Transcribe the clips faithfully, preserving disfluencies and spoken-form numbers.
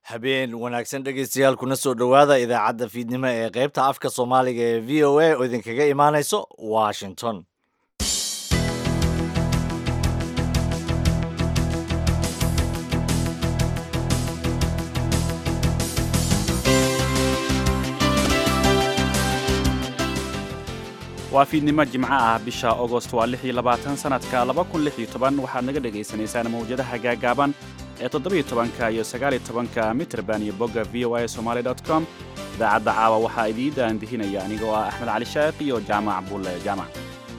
habeen wanaagsan dhegaystayaal kuna soo dhowaada idaacadda fiidnimo ee qaybta afka soomaaliga ee v o a oo idinkaga imaanayso washington. waa fiidnimo jimco ah bisha Agost waa lix iyo labaatan sanadka laba kun lix iyo toban waxaad naga dhagaysanaysaan mawjadaha gaagaaban ee toddoba iyo tobanka iyo sagaal iyo tobanka mitrban iyo bogga v o a somali dot com. idaacadda caawa waxaa idiin daandihinaya anigoo ah axmed cali shaaq iyo jaamac bulle jaamac.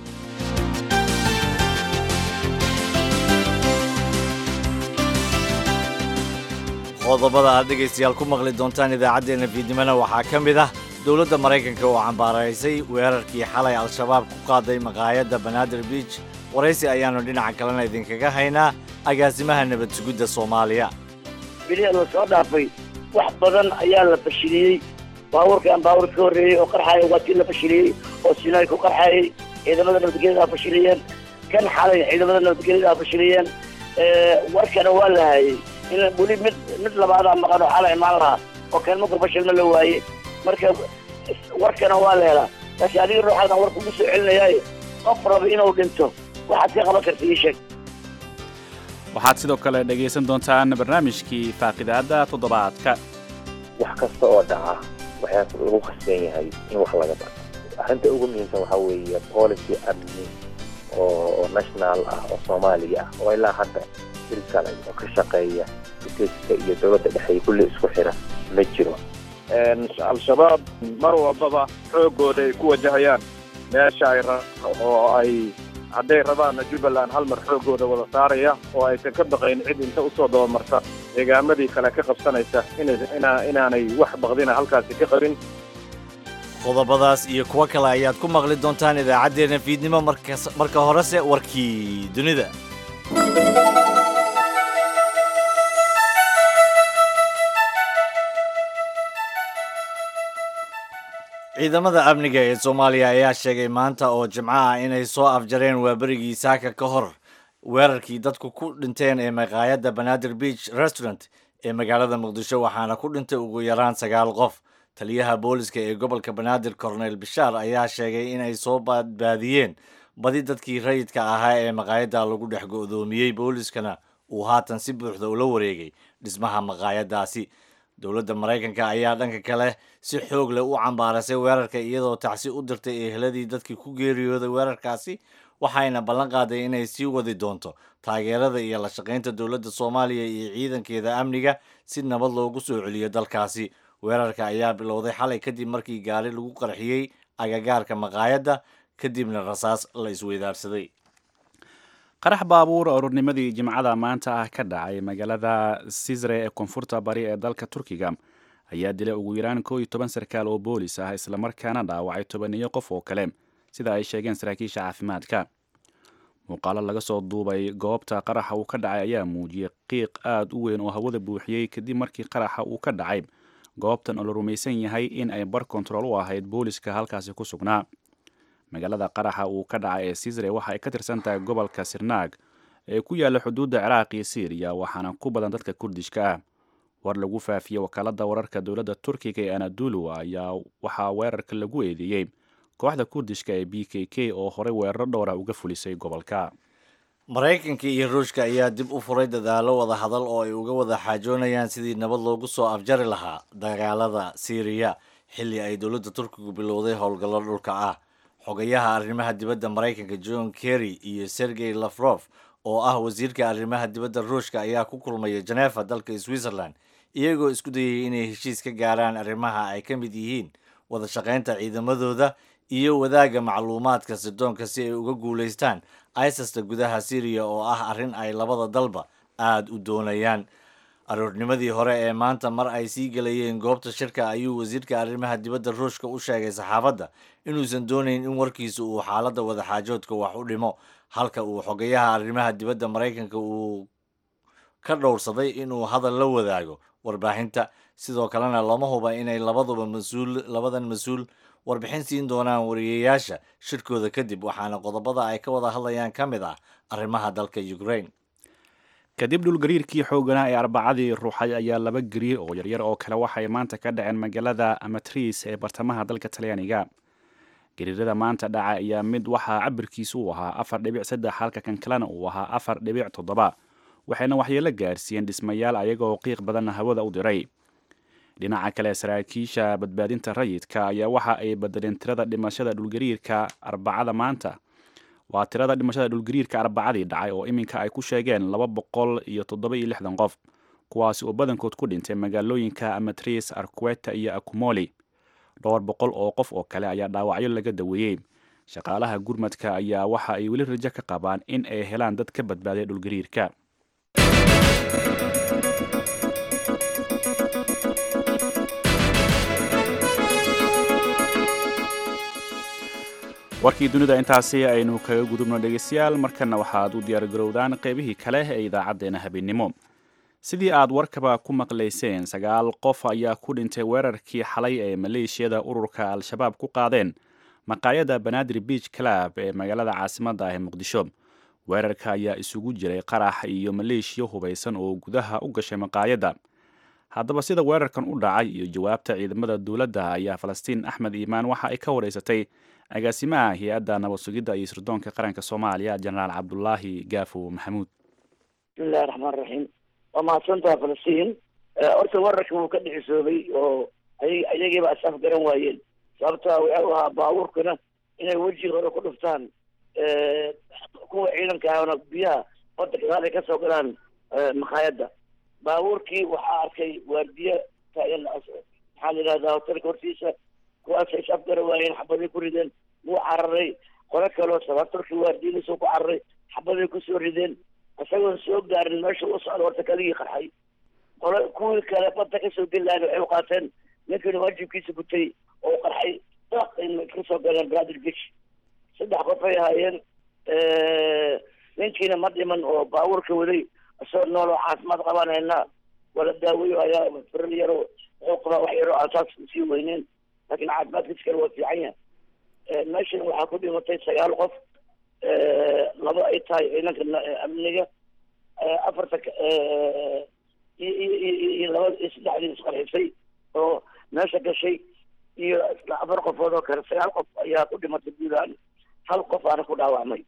qodobada aad dhegaystayaal ku maqli doontaan idaacaddeenna fiidnimona waxaa ka mid ah dowladda maraykanka oo cambaaraysay weerarkii xalay al-shabaab ku qaaday maqaayadda banaadir beach. waraysi ayaannu dhinaca kalena idinkaga haynaa agaasimaha nabad sugidda soomaaliya. biliya la soo dhaafay wax badan ayaa la fashiliyey. baabuurkan baabuur ka horreeyey oo qarxaaya waa kii la fashiliyey oo sinaay ku qarxaayey ciidamada nabadgelyada a fashiliyeen kan xalay ciidamada nabadgelyada a fashiliyeen warkana waa la hayey in weli mid mid labaadaa maqan oo xalay imaan lahaa oo kan markuu fashilna la waaye marka warkana waa la helaa laakiin adiga ruuxaadan war kugu soo celinayaayo qof raba inuu dhinto waxaad ka qaban karta ii sheeg. waxaad sidoo kale dhegaysan doontaan barnaamijkii faaqidaadda toddobaadka. wax kasta oo dhaca waxaa lagu khasban yahay in wax laga barto. arrinta ugu muhiimsan waxaa weeye policy amni oo national ah oo soomaaliya ah oo ilaa hadda ilkale oo ka shaqeeya stateska iyo dowladda dhexe kulli isku xira ma jiro. al-shabaab mar walbaba xoogooda ay ku wajahayaan meesha ay oo ay hadday rabaanna jubbaland hal mar xoogooda wada saaraya oo aysan ka baqayn cid inta usoo dabamarta deegaamadii kale ka qabsanaysa inaanay wax baqdina halkaasi ka qabin. qodobadaas iyo kuwo kale ayaad ku maqli doontaan idaacaddeenna fiidnimo marka horese warkii dunida. ciidamada amniga ee soomaaliya ayaa sheegay maanta oo jimco ah inay soo afjareen waaberigii saaka ka hor weerarkii dadku ku dhinteen ee maqaayadda banaadir beach restaurant ee magaalada muqdisho waxaana ku dhintay ugu yaraan sagaal qof. taliyaha booliska ee gobolka banaadir cornel bishaar ayaa sheegay inay soo badbaadiyeen badi dadkii rayidka ahaa ee maqaayadda lagu dhex go'doomiyey booliskana uu haatan si buuxda ula wareegay dhismaha maqaayaddaasi. dowladda maraykanka ayaa dhanka kale si xoog leh u cambaarasay weerarka iyadoo tacsi u dirtay eheladii dadkii ku geeriyooday weerarkaasi waxayna ballan qaaday inay sii wadi doonto taageerada iyo la shaqaynta dowladda soomaaliya iyo ciidankeeda amniga si nabad loogu soo celiyo dalkaasi. weerarka ayaa bilowday xalay kadib markii gaari lagu qarxiyey agagaarka maqaayadda kadibna rasaas la isweydaarsaday. qarax baabuur ururnimadii jimcada maanta ah ka dhacay magaalada Cizre ee koonfurta bari ee dalka Turkiga ayaa dilay ugu yaraan koob iyo toban sarkaal oo boolis ah isla markaana dhaawacay toban iyo qof oo kale sida ay sheegeen saraakiisha caafimaadka. muuqaalo laga soo duubay goobta qaraxa uu ka dhacay ayaa muujiyay qiiq aad u weyn oo hawada buuxiyey kadib markii qaraxa uu ka dhacay goobtan oo la rumaysan yahay in ay bar kontarool u ahayd booliska halkaasi ku sugnaa. magaalada qaraxa uu ka dhacay ee Cizre waxa ay ka tirsan tahay gobolka Sirnaag ee ku yaala xuduudda Ciraaq iyo Syria waxaana ku badan dadka Kurdishka ah. war lagu faafiyey wakaaladda wararka dowladda Turkiga ee Anadolu ayaa waxaa weerarka lagu eedeeyey kooxda Kurdishka ee B K K oo horey weeraro dhowr ah uga fulisay gobolka. maraykanka iyo ruushka ayaa dib u furay dadaalo wada hadal oo ay uga wada xaajoonayaan sidii nabad loogu soo afjari lahaa dagaalada Syria xilli ay dowladda Turkigu bilowday howlgallo dhulka ah. xogayaha arrimaha dibadda maraykanka John Kerry iyo Sergey Lavrov oo ah wasiirka arrimaha dibadda ruushka ayaa ku kulmaya Geneva dalka Switzerland iyagoo isku dayay inay heshiis ka gaaraan arrimaha ay ka mid yihiin wada shaqaynta ciidamadooda iyo wadaagga macluumaadka sirdoonka si ay uga guulaystaan ISIS-ta gudaha Syria oo ah arrin ay labada dalba aad u doonayaan. aroornimadii hore ee maanta mar ay sii galayeen goobta shirka ayuu wasiirka arrimaha dibadda ruushka u sheegay saxaafadda inuusan doonayn in warkiisa uu xaaladda wadaxaajoodka wax u dhimo halka uu xogayaha arrimaha dibadda maraykanka uu ka dhowrsaday inuu hadal la wadaago warbaahinta. sidoo kalena lama huba inay labaduba mas-uul labadan mas-uul warbixin siin doonaan wariyeyaasha shirkooda kadib waxaana qodobada ay ka wada hadlayaan ka mid ah arrimaha dalka Ukraine. kadib dhulgariirkii xooganaa ee arbacadii ruuxay ayaa laba gariir oo yaryar oo kale waxay maanta ka dhaceen magaalada Amatrice ee bartamaha dalka Talyaaniga. gariirada maanta dhaca ayaa mid waxaa cabirkiisu uu ahaa afar dhibic saddex halka kan kalena uu ahaa afar dhibic toddoba, waxayna waxyeelo gaarsiiyeen dhismayaal ayagoo qiiq badanna hawada u diray. dhinaca kale saraakiisha badbaadinta rayidka ayaa waxa ay bedeleen tirada dhimashada dhulgariirka arbacada maanta waa tirada dhimashada dhulgariirka arbacadii dhacay oo iminka ay ku sheegeen laba boqol iyo toddoba iyo lixdan qof, kuwaasi oo badankood ku dhintay magaalooyinka Amatrice, Arquetta iyo Accumoli. dhowr boqol oo qof oo kale ayaa dhaawacyo laga daweeyey. shaqaalaha gurmadka ayaa waxa ay weli rajo ka qabaan in ay helaan dad ka badbaaday dhulgariirka. warkii dunida intaasi aynu kaga gudubno dhegeystayaal, markana waxaad u diyaargarowdaan qaybihii kale ee idaacadeena habeenimo. sidii aad warkaba ku maqlayseen, sagaal qof ayaa ku dhintay weerarkii xalay ee maleeshiyada ururka al-shabaab ku qaadeen maqaayada Banaadir Beach Club ee magaalada caasimadda ah ee Muqdisho. weerarka ayaa isugu jiray qarax iyo maleeshiyo hubaysan oo gudaha u gashay maqaayada. haddaba sida weerarkan u dhacay iyo jawaabta ciidamada dowladda ayaa Falastiin Axmed Iimaan waxa ay ka wareysatay agaasimaha hay-adda nabad sugidda iyo sirdoonka qaranka Soomaaliya Jenaraal Cabdullaahi Gaafo Maxamuud. bismillahi raxmaan raxiim. waa mahadsantaha Falastiin. horta weerarka wuu ka dhicisoobay oo ayagiiba asaf garan waayeen, sababta wuxuu ahaa baabuurkana inay wejiga hore ku dhuftaan kuwa ciidanka ahna biyaha badda gadaal ay kasoo galaan maqaayadda. baabuurkii waxaa arkay waardiye taagan maxaa la yidhahdaa hotelka hortiisa, kuwaasay saf garan waayeen, xabaday ku rideen, wuu cararay. qolo kaloo sabaturkii waardiyadiisuu ku cararay, xabaday kusoo rideen. isagoon soo gaarin meesha u socda horta kaligii qarxay. qolo kuwii kale badda kasoo gelayan waxay u qaateen ninkina waajibkiisa gutay oo qarxay daaq in kasoo galeen Banaadir Beach. saddex qof ay ahaayeen. ninkiina ma dhiman oo baabuurka waday isagoo nool oo caafimaad qabanayna wala daaweyo ayaa firar yaro wuxuu qabaa wax yaro aan saas sii weyneen, laakiin caafimaadkiisa kale waa fiican yahay. meeshan waxaa ku dhimatay sagaal qof, laba ay tahay ciidanka amniga, afarta iyo laba iyo saddexdii isqarxisay oo meesha gashay, iyo afar qofood oo kale. sagaal qof ayaa ku dhimatay guud ahaan, hal qof aana ku dhaawacmay.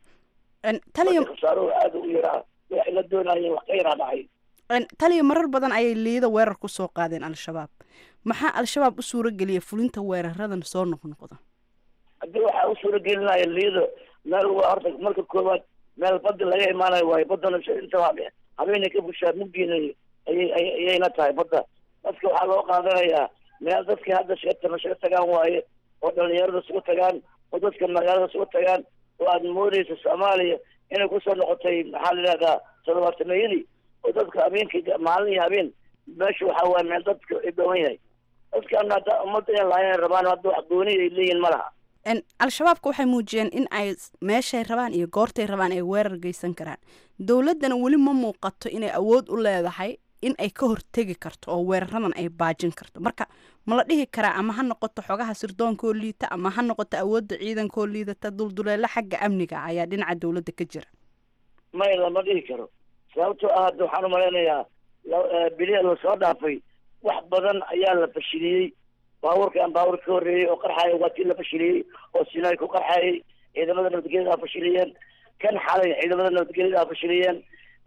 taliya khasaaruhu aada u yaraa, waxay la doonayeen wax ka yaraa dhacay. taliya marar badan ayay liida weerar ku soo qaadeen al-shabaab. maxaa al-shabaab u suuro geliyay fulinta weeraradan soo noqnoqda? haddii waxaa u suuro gelinaya liida meel waa horta marka koowaad meel badda laga imaanayo waayo. baddana inta habeenay ka bushaa mugdiina ayay ayayna tahay badda. dadka waxaa loo qaadanayaa meel dadka hadda sheegtana shaga tagaan waaye, oo dhalinyarada isugu tagaan, oo dadka magaalada isugu tagaan, oo aad moodaysa Soomaaliya inay kusoo noqotay maxaa la yidhahdaa todobaatanayadii, oo dadka habeenkii maalin iyo habeen meesha waxaa waaye meel dadka ay dhawan yahay. dadkan hadda ummadda in laayeen rabaan hadda wax gooni ay leeyihin ma laha. al-shabaabka waxay muujiyeen in ay meeshay rabaan iyo goortay rabaan ay weerar geysan karaan. dowladdana weli ma muuqato inay awood u leedahay in ay ka hortegi karto oo weeraradan ay baajin karto. marka ma la dhihi karaa ama ha noqoto xogaha sirdoonkaoo liita ama ha noqoto awoodda ciidankaoo liidata, dulduleelo xagga amniga ayaa dhinaca dowladda ka jira? may lama dhihi karo, sababtoo ah hadda waxaan umalaynayaa biliya lasoo dhaafay wax badan ayaa la fashiliyey. baabuurkaan baabuur ka horreeyey oo qarxaaya waa tii la fashiliyey oo Sinai ku qarxaayay, ciidamada nabadgelyada fashiliyeen. kan xalay ciidamada nabadgelyada fashiliyeen.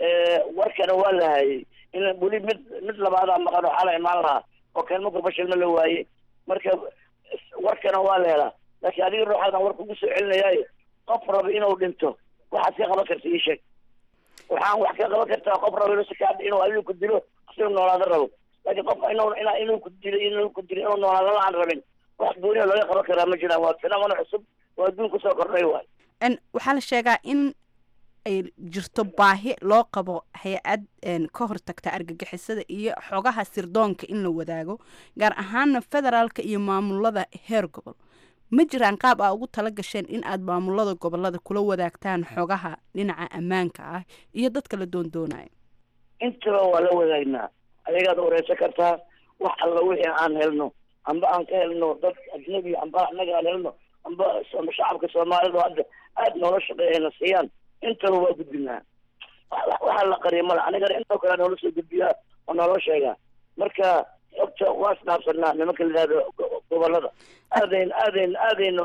warkana waa la hayay in weli mid mid labaadaa maqan oo xalay imaan lahaa oo kan markuu fashilma la waayey. marka warkana waa la helaa, laakiin adiga ruuxaadan war kugu soo celinayaaye qof raba inuu dhinto waxaad ka qaban karta ii sheeg. waxaan wax ka qaban kartaa qof raba inuu sika inuu adiga ku dilo siduu noolaada rabo, laakiin qof inuu inaa inuu ku dilo inuu ku dilo inuu noolaada la aan rabin wax gooniya laga qaban karaa ma jiraan. waa fenamano cusub oo adduunka soo kordhay waay. waxaa la sheegaa in ay jirto baahi loo qabo hay-ad ka hortagta argagixisada iyo xogaha sirdoonka in la wadaago, gaar ahaana federaalka iyo maamulada heer gobol. ma jiraan qaab aa ugu tala gasheen in aad maamulada gobolada kula wadaagtaan xogaha dhinaca ammaanka ah iyo dadka la doondoonayo? intaba waa la wadaagnaa. ayagaad wareysan kartaa wax alla wixii aan helno, amba aan ka helno dad ajnabi, amba anaga aan helno, amba shacabka soomaalida hadda aada noola shaqeeyana siiyaan, intaba waa gudbinaa. waxaa la qariya male anigana intoo kale noola soo gudbiyaa oo nooloo sheegaa marka xogta waa isdhaafsanaa nimanka la yidhahdo gobolada aadayn aadayn aadayna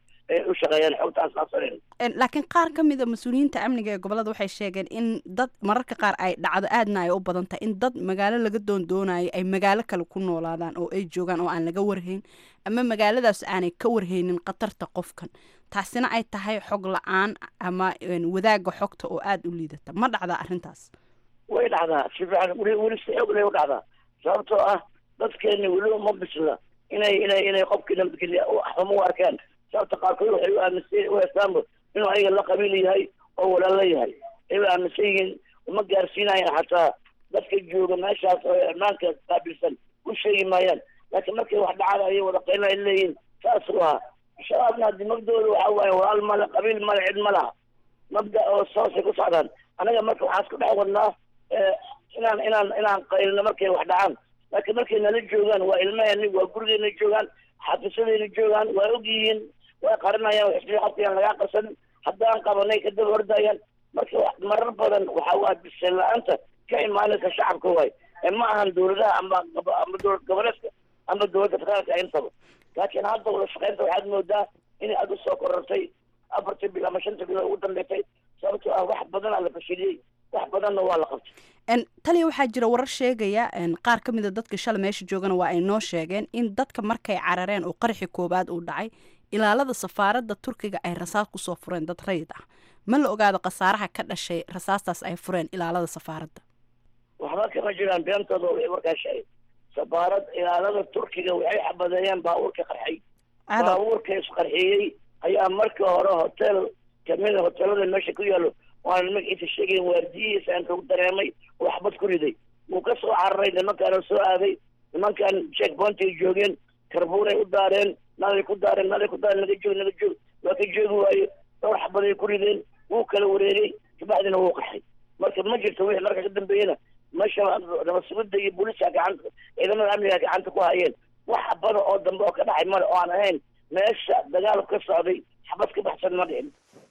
u shaqeeyaan xogtaas dhaafsaneen laakiin qaar ka mid a mas-uuliyiinta amniga ee gobolada waxay sheegeen in dad mararka qaar ay dhacdo aadna ay u badan tahay in dad magaalo laga doondoonayo ay magaalo kale ku noolaadaan oo ay joogaan oo aan laga warhayn ama magaaladaas aanay ka warhaynin khatarta qofkan taasina ay tahay xog la-aan ama wadaaga xogta oo aada u liidata ma dhacdaa arrintaas way dhacdaa si fiican weli weli si xoog lay u dhacdaa sababtoo ah dadkeeni weliba ma bisla inay inay inay qofkii nabadgelya waxba u arkaan sababta qaarkood waxay u aaminsan u heestaanba inuu ayaga la qabiil yahay oo walaalo yahay ay u aaminsan yihiin uma gaarsiinayaan xataa dadka jooga meeshaas oo ammaanka qaabilsan u sheegi maayaan laakiin markay wax dhacada ayay wada qayla ay leeyihiin saas u ahaa shabaabna hadii mabdooda waxa waaye walaal male qabiil male cid ma laha mabda oo soosay ku socdaan anaga marka waxaan isku dhex wadnaa inaan inaan inaan qaylno markay wax dhacaan laakiin markay nala joogaan waa ilmaheenni waa gurigeena joogaan xafiisadayna joogaan waa og yihiin way qarinayaan waxsii qofkayaan lagaa qarsanin haddaan qabanay kadaba hordayaan marka marar badan waxa waa bisel la-aanta ka imaanaysa shacabka waay ma ahan dawladaha ama ama dowlad goboleedka ama dowladda federaalka intaba laakiin hadda wada shaqeynta waxaad moodaa inay aada usoo korortay afartii bil ama shanta bil ugu dambeysay sababtoo ah wax badanaa la fashiliyey wax badanna waa la qabtay taliya waxaa jira warar sheegaya qaar ka mid a dadka shala meesha joogana waa ay noo sheegeen in dadka markay carareen oo qarxi koobaad uu dhacay ilaalada safaaradda turkiga ay rasaas kusoo fureen dad rayid ah ma la ogaado khasaaraha ka dhashay rasaastaas ay fureen ilaalada safaaradda waxba kama jiraan beentooda way warkaa sheegay safaarad ilaalada turkiga waxay xabadeeyeen baabuurka qarxay baabuurka isqarxiyey ayaa markii hore hotel kamida hotelada meesha ku yaalo waana magaciisa sheegayn waardiyihiisa aan kagu dareemay oo waxbad ku riday wuu ka soo cararay nimankaana soo aaday nimankan check pointay joogeen karbuuray u daareen nalay ku daareen nalay ku daareen naga joog naga joog waa ka joogi waayo dhowr xabaday ku rideen wuu kala wareegay kabacdina wuu qaxay marka ma jirto wixii marka ka dambeeyena meesha nabadsugadda iyo booliiska gacanta ciidamada amniga gacanta ku hayeen wax xabada oo dambe oo ka dhacay male oo aan ahayn meesha dagaalku ka socday xabad ka baxsan ma dhicin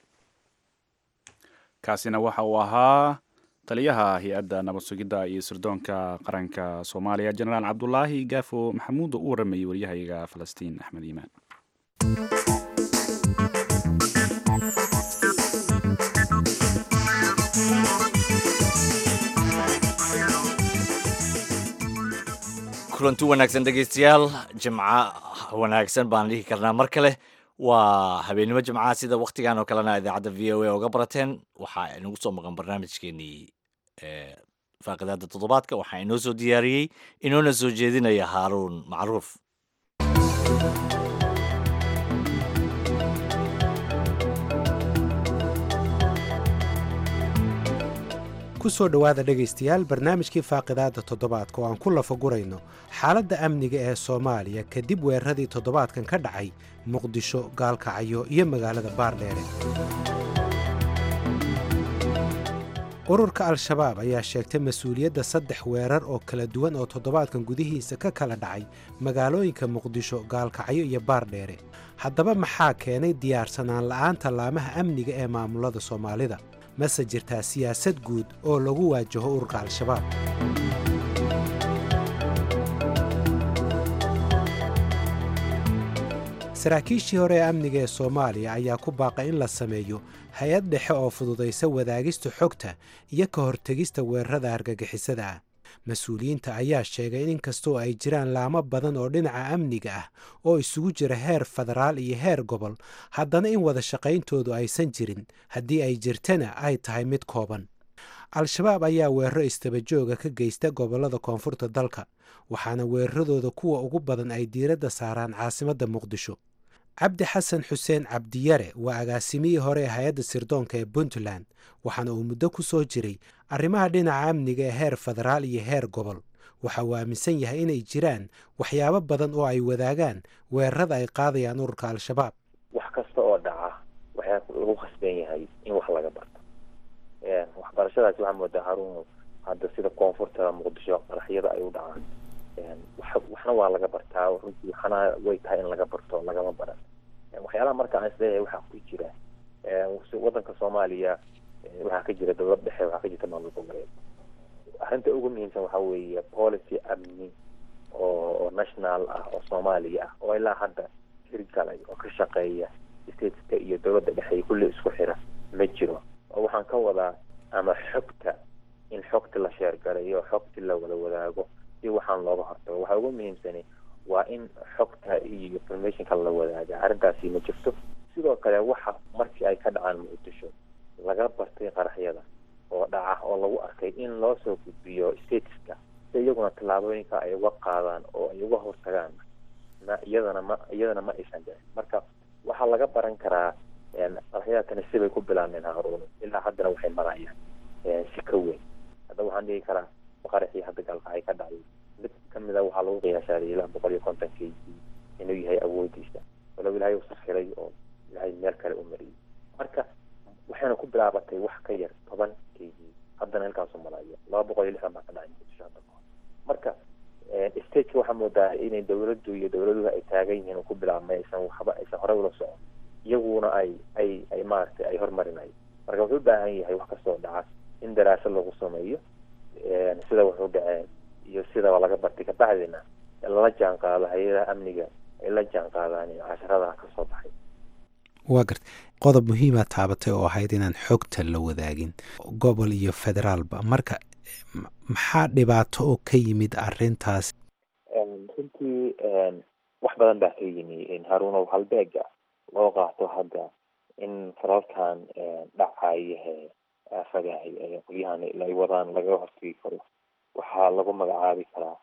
kaasina waxa uu ahaa taliyaha hay-adda nabad sugidda iyo sirdoonka qaranka soomaaliya jenaraal cabdulaahi gaafo maxamuud oo u waramayay waryahayaga falastiin axmed iimaan kulanti wanaagsan dhegeystayaal jimca wanaagsan baan dhihi karnaa mar kale waa habeenimo jimcaha sida waktigan oo kalena idaacadda v o a oga barateen waxaa inagu soo maqan barnaamijkeenii faaqidaada toddobaadka waxaa inoo soo diyaariyey inoona soo jeedinaya haaruun macruuf kusoo dhowaada dhegaystayaal barnaamijkii faaqidaadda toddobaadka oo aan ku lafagurayno xaaladda amniga ee soomaaliya kadib weeraradii toddobaadkan ka dhacay muqdisho gaalkacyo iyo magaalada baardheere ururka al-shabaab ayaa sheegtay mas-uuliyadda saddex weerar oo kala duwan oo toddobaadkan gudihiisa ka kala dhacay magaalooyinka muqdisho gaalkacyo iyo baardheere haddaba maxaa keenay diyaarsanaan la'aanta laamaha amniga ee maamulada soomaalida mase jirtaa siyaasad guud oo lagu waajaho ururka al-shabaab saraakiishii hore ee amniga ee soomaaliya ayaa ku baaqay in la sameeyo hay-ad dhexe oo fududaysa wadaagista xogta iyo ka hortegista weerarada argagixisada ah mas-uuliyiinta ayaa sheegay in inkastoo ay jiraan laamo badan oo dhinaca amniga ah oo isugu jira heer federaal iyo heer gobol haddana in wada shaqayntoodu aysan jirin haddii ay jirtana ay tahay mid kooban al-shabaab ayaa weeraro istabajooga ka geysta gobollada koonfurta dalka waxaana weeraradooda kuwa ugu badan ay diiradda saaraan caasimadda muqdisho cabdi xasan xuseen cabdiyare waa agaasimihii hore ee hay-adda sirdoonka ee puntland waxaana uu muddo ku soo jiray arrimaha dhinaca amniga ee heer federaal iyo heer gobol waxa uu aaminsan yahay inay jiraan waxyaabo badan oo ay wadaagaan weerarada ay qaadayaan ururka al-shabaab wax kasta oo dhaca waxaa lagu khasban yahay in wax laga barto waxbarashadaasi waxaa moodaa haruun hadda sida koonfurta muqdisho qaraxyada ay u dhacaan waxna waa laga bartaa runtii waxna way tahay in laga barto lagama baran waxyaalaha marka aan isleeyahay waxaa ku jira wadanka soomaaliya waxaa ka jira dowlad dhexe, waxaa ka jirta maamul goboleed. arrinta ugu muhiimsan waxaa weeye policy amni oo national ah oo Soomaaliya ah oo ilaa hadda hirgalay oo ka shaqeeya stateska iyo dowladda dhexe kulli isku xira ma jiro. waxaan ka wadaa ama xogta in xogta la share gareeyo, xogta la wada wadaago si waxaan looga hortago. waxa ugu muhiimsan waa in xogta iyo information la wadaaga. arrintaasi ma jirto. sidoo kale waxa markii ay ka dhacaan Muqdisho laga bartay qaraxyada oo dhaca oo lagu arkay in loo soo gudbiyo stateska si iyaguna tallaabooyinka ay uga qaadaan oo ay uga hortagaan ma iyadana ma iyadana ma aysan dhicin. marka waxaa laga baran karaa qaraxyada sibay ku bilaabmeen Haruun ilaa haddana waxay marayaan si ka weyn. hadda waxaan dhihi karaa qaraxii hadda galka ay ka dhacay mid ka mid ah waxaa lagu qiyaasaa ilaa boqol iyo konton k g inuu yahay awoodiisa walow ilaahay uu sakhiray oo ilaahay meel kale u mariyay. marka waxayna ku bilaabatay wax ka yar toban k g haddana halkaasoo malayo laba boqol iyo lixdan baa ka dhacay Muqdisho hadda. marka stateka waxaa moodaa inay dowladdu iyo dowladuhu ay taagan yihiin oo ku bilaabmay aysan waxba aysan horey ula socon, iyaguna ay ay ay maaragtay ay hormarinayo. marka wuxuu u baahan yahay wax kastoo dhaca in daraasad lagu sameeyo sida wuxuu dhaceen iyo sida laga bartay kabacdina lala jaan qaado hay'adaha amniga ay la jaan qaadaan casharada ka soo baxay. waa gartay qodob muhiima taabatay oo ahayd inaan xogta la wadaagin gobol iyo federaalba. marka maxaa dhibaato oo ka yimid arrintaas? runtii wax badan baa ka yimi Haruun. halbeega loo qaato hadda in faralkan dhacayahe afagahay ee qolyahan ay wadaan laga hortagi karo waxaa lagu magacaabi karaa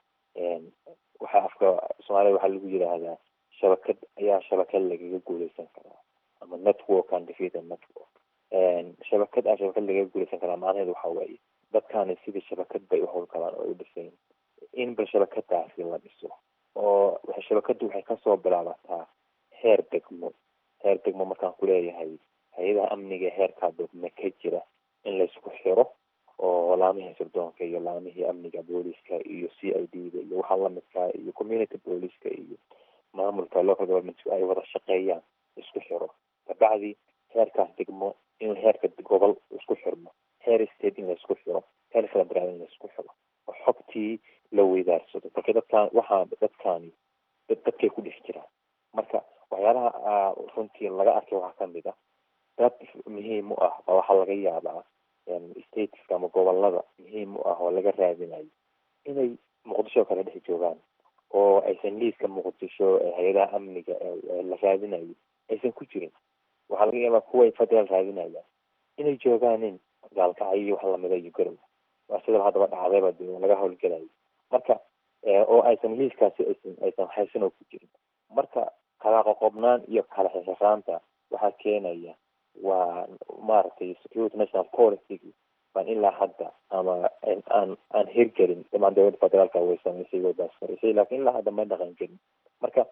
waxaa afka Soomaaliya waxaa lagu yiraahdaa shabakad ayaa shabakad lagaga guuleysan karaa ama network and defeat a network. shabakad ayaa shabakad lagaga guuleysan karaa macnaheedu waxaa waaye dadkaani sida shabakad bay u howlgalaan oo u dhiseen in bal shabakadaasi la dhiso oo shabakadu waxay kasoo bilaabataa heer degmo. heer degmo markaan ku leeyahay hay-adaha amniga heerkaa degmo ka jira in laysku xiro oo laamihii sirdoonka iyo laamihii amniga booliska iyo c i d da iyo waxaa lamidkaa iyo community booliska iyo maamulka local government ay wada shaqeeyaan isku xiro. kabacdi heerkaas degmo in heerka gobol isku xirmo, heer state in laisku xiro, heer federaal in laisku xiro oo xogtii la weydaarsado. marka dadkaan waxaa dadkaani dadkay ku dhex jiraan. marka waxyaalaha runtii laga arkay waxaa kamid ah dad muhiim u ah baa waxaa laga yaabaa stateska ama gobolada muhiim u ah oo laga raadinayo inay Muqdisho kala dhex joogaan oo aysan liiska Muqdisho ee hay-adaha amniga ee la raadinayo aysan ku jirin. waxaa laga yaabaa kuwa federal raadinayaan inay joogaan gaalkacyo wax lamida iyo garow. waa sida haddaba dhacdayba dee laga howlgelayo. marka oo aysan liiskaasi aysan aysan haysan oo ku jirin. marka kala qoqobnaan iyo kala xirxiraanta waxaa keenaya waa maaragtay security national policy baan ilaa hadda ama aan aan hirgelin. dhamaan dowladda federaalka way samaysay way baasfarisay laakiin ilaa hadda ma dhaqan gelin. marka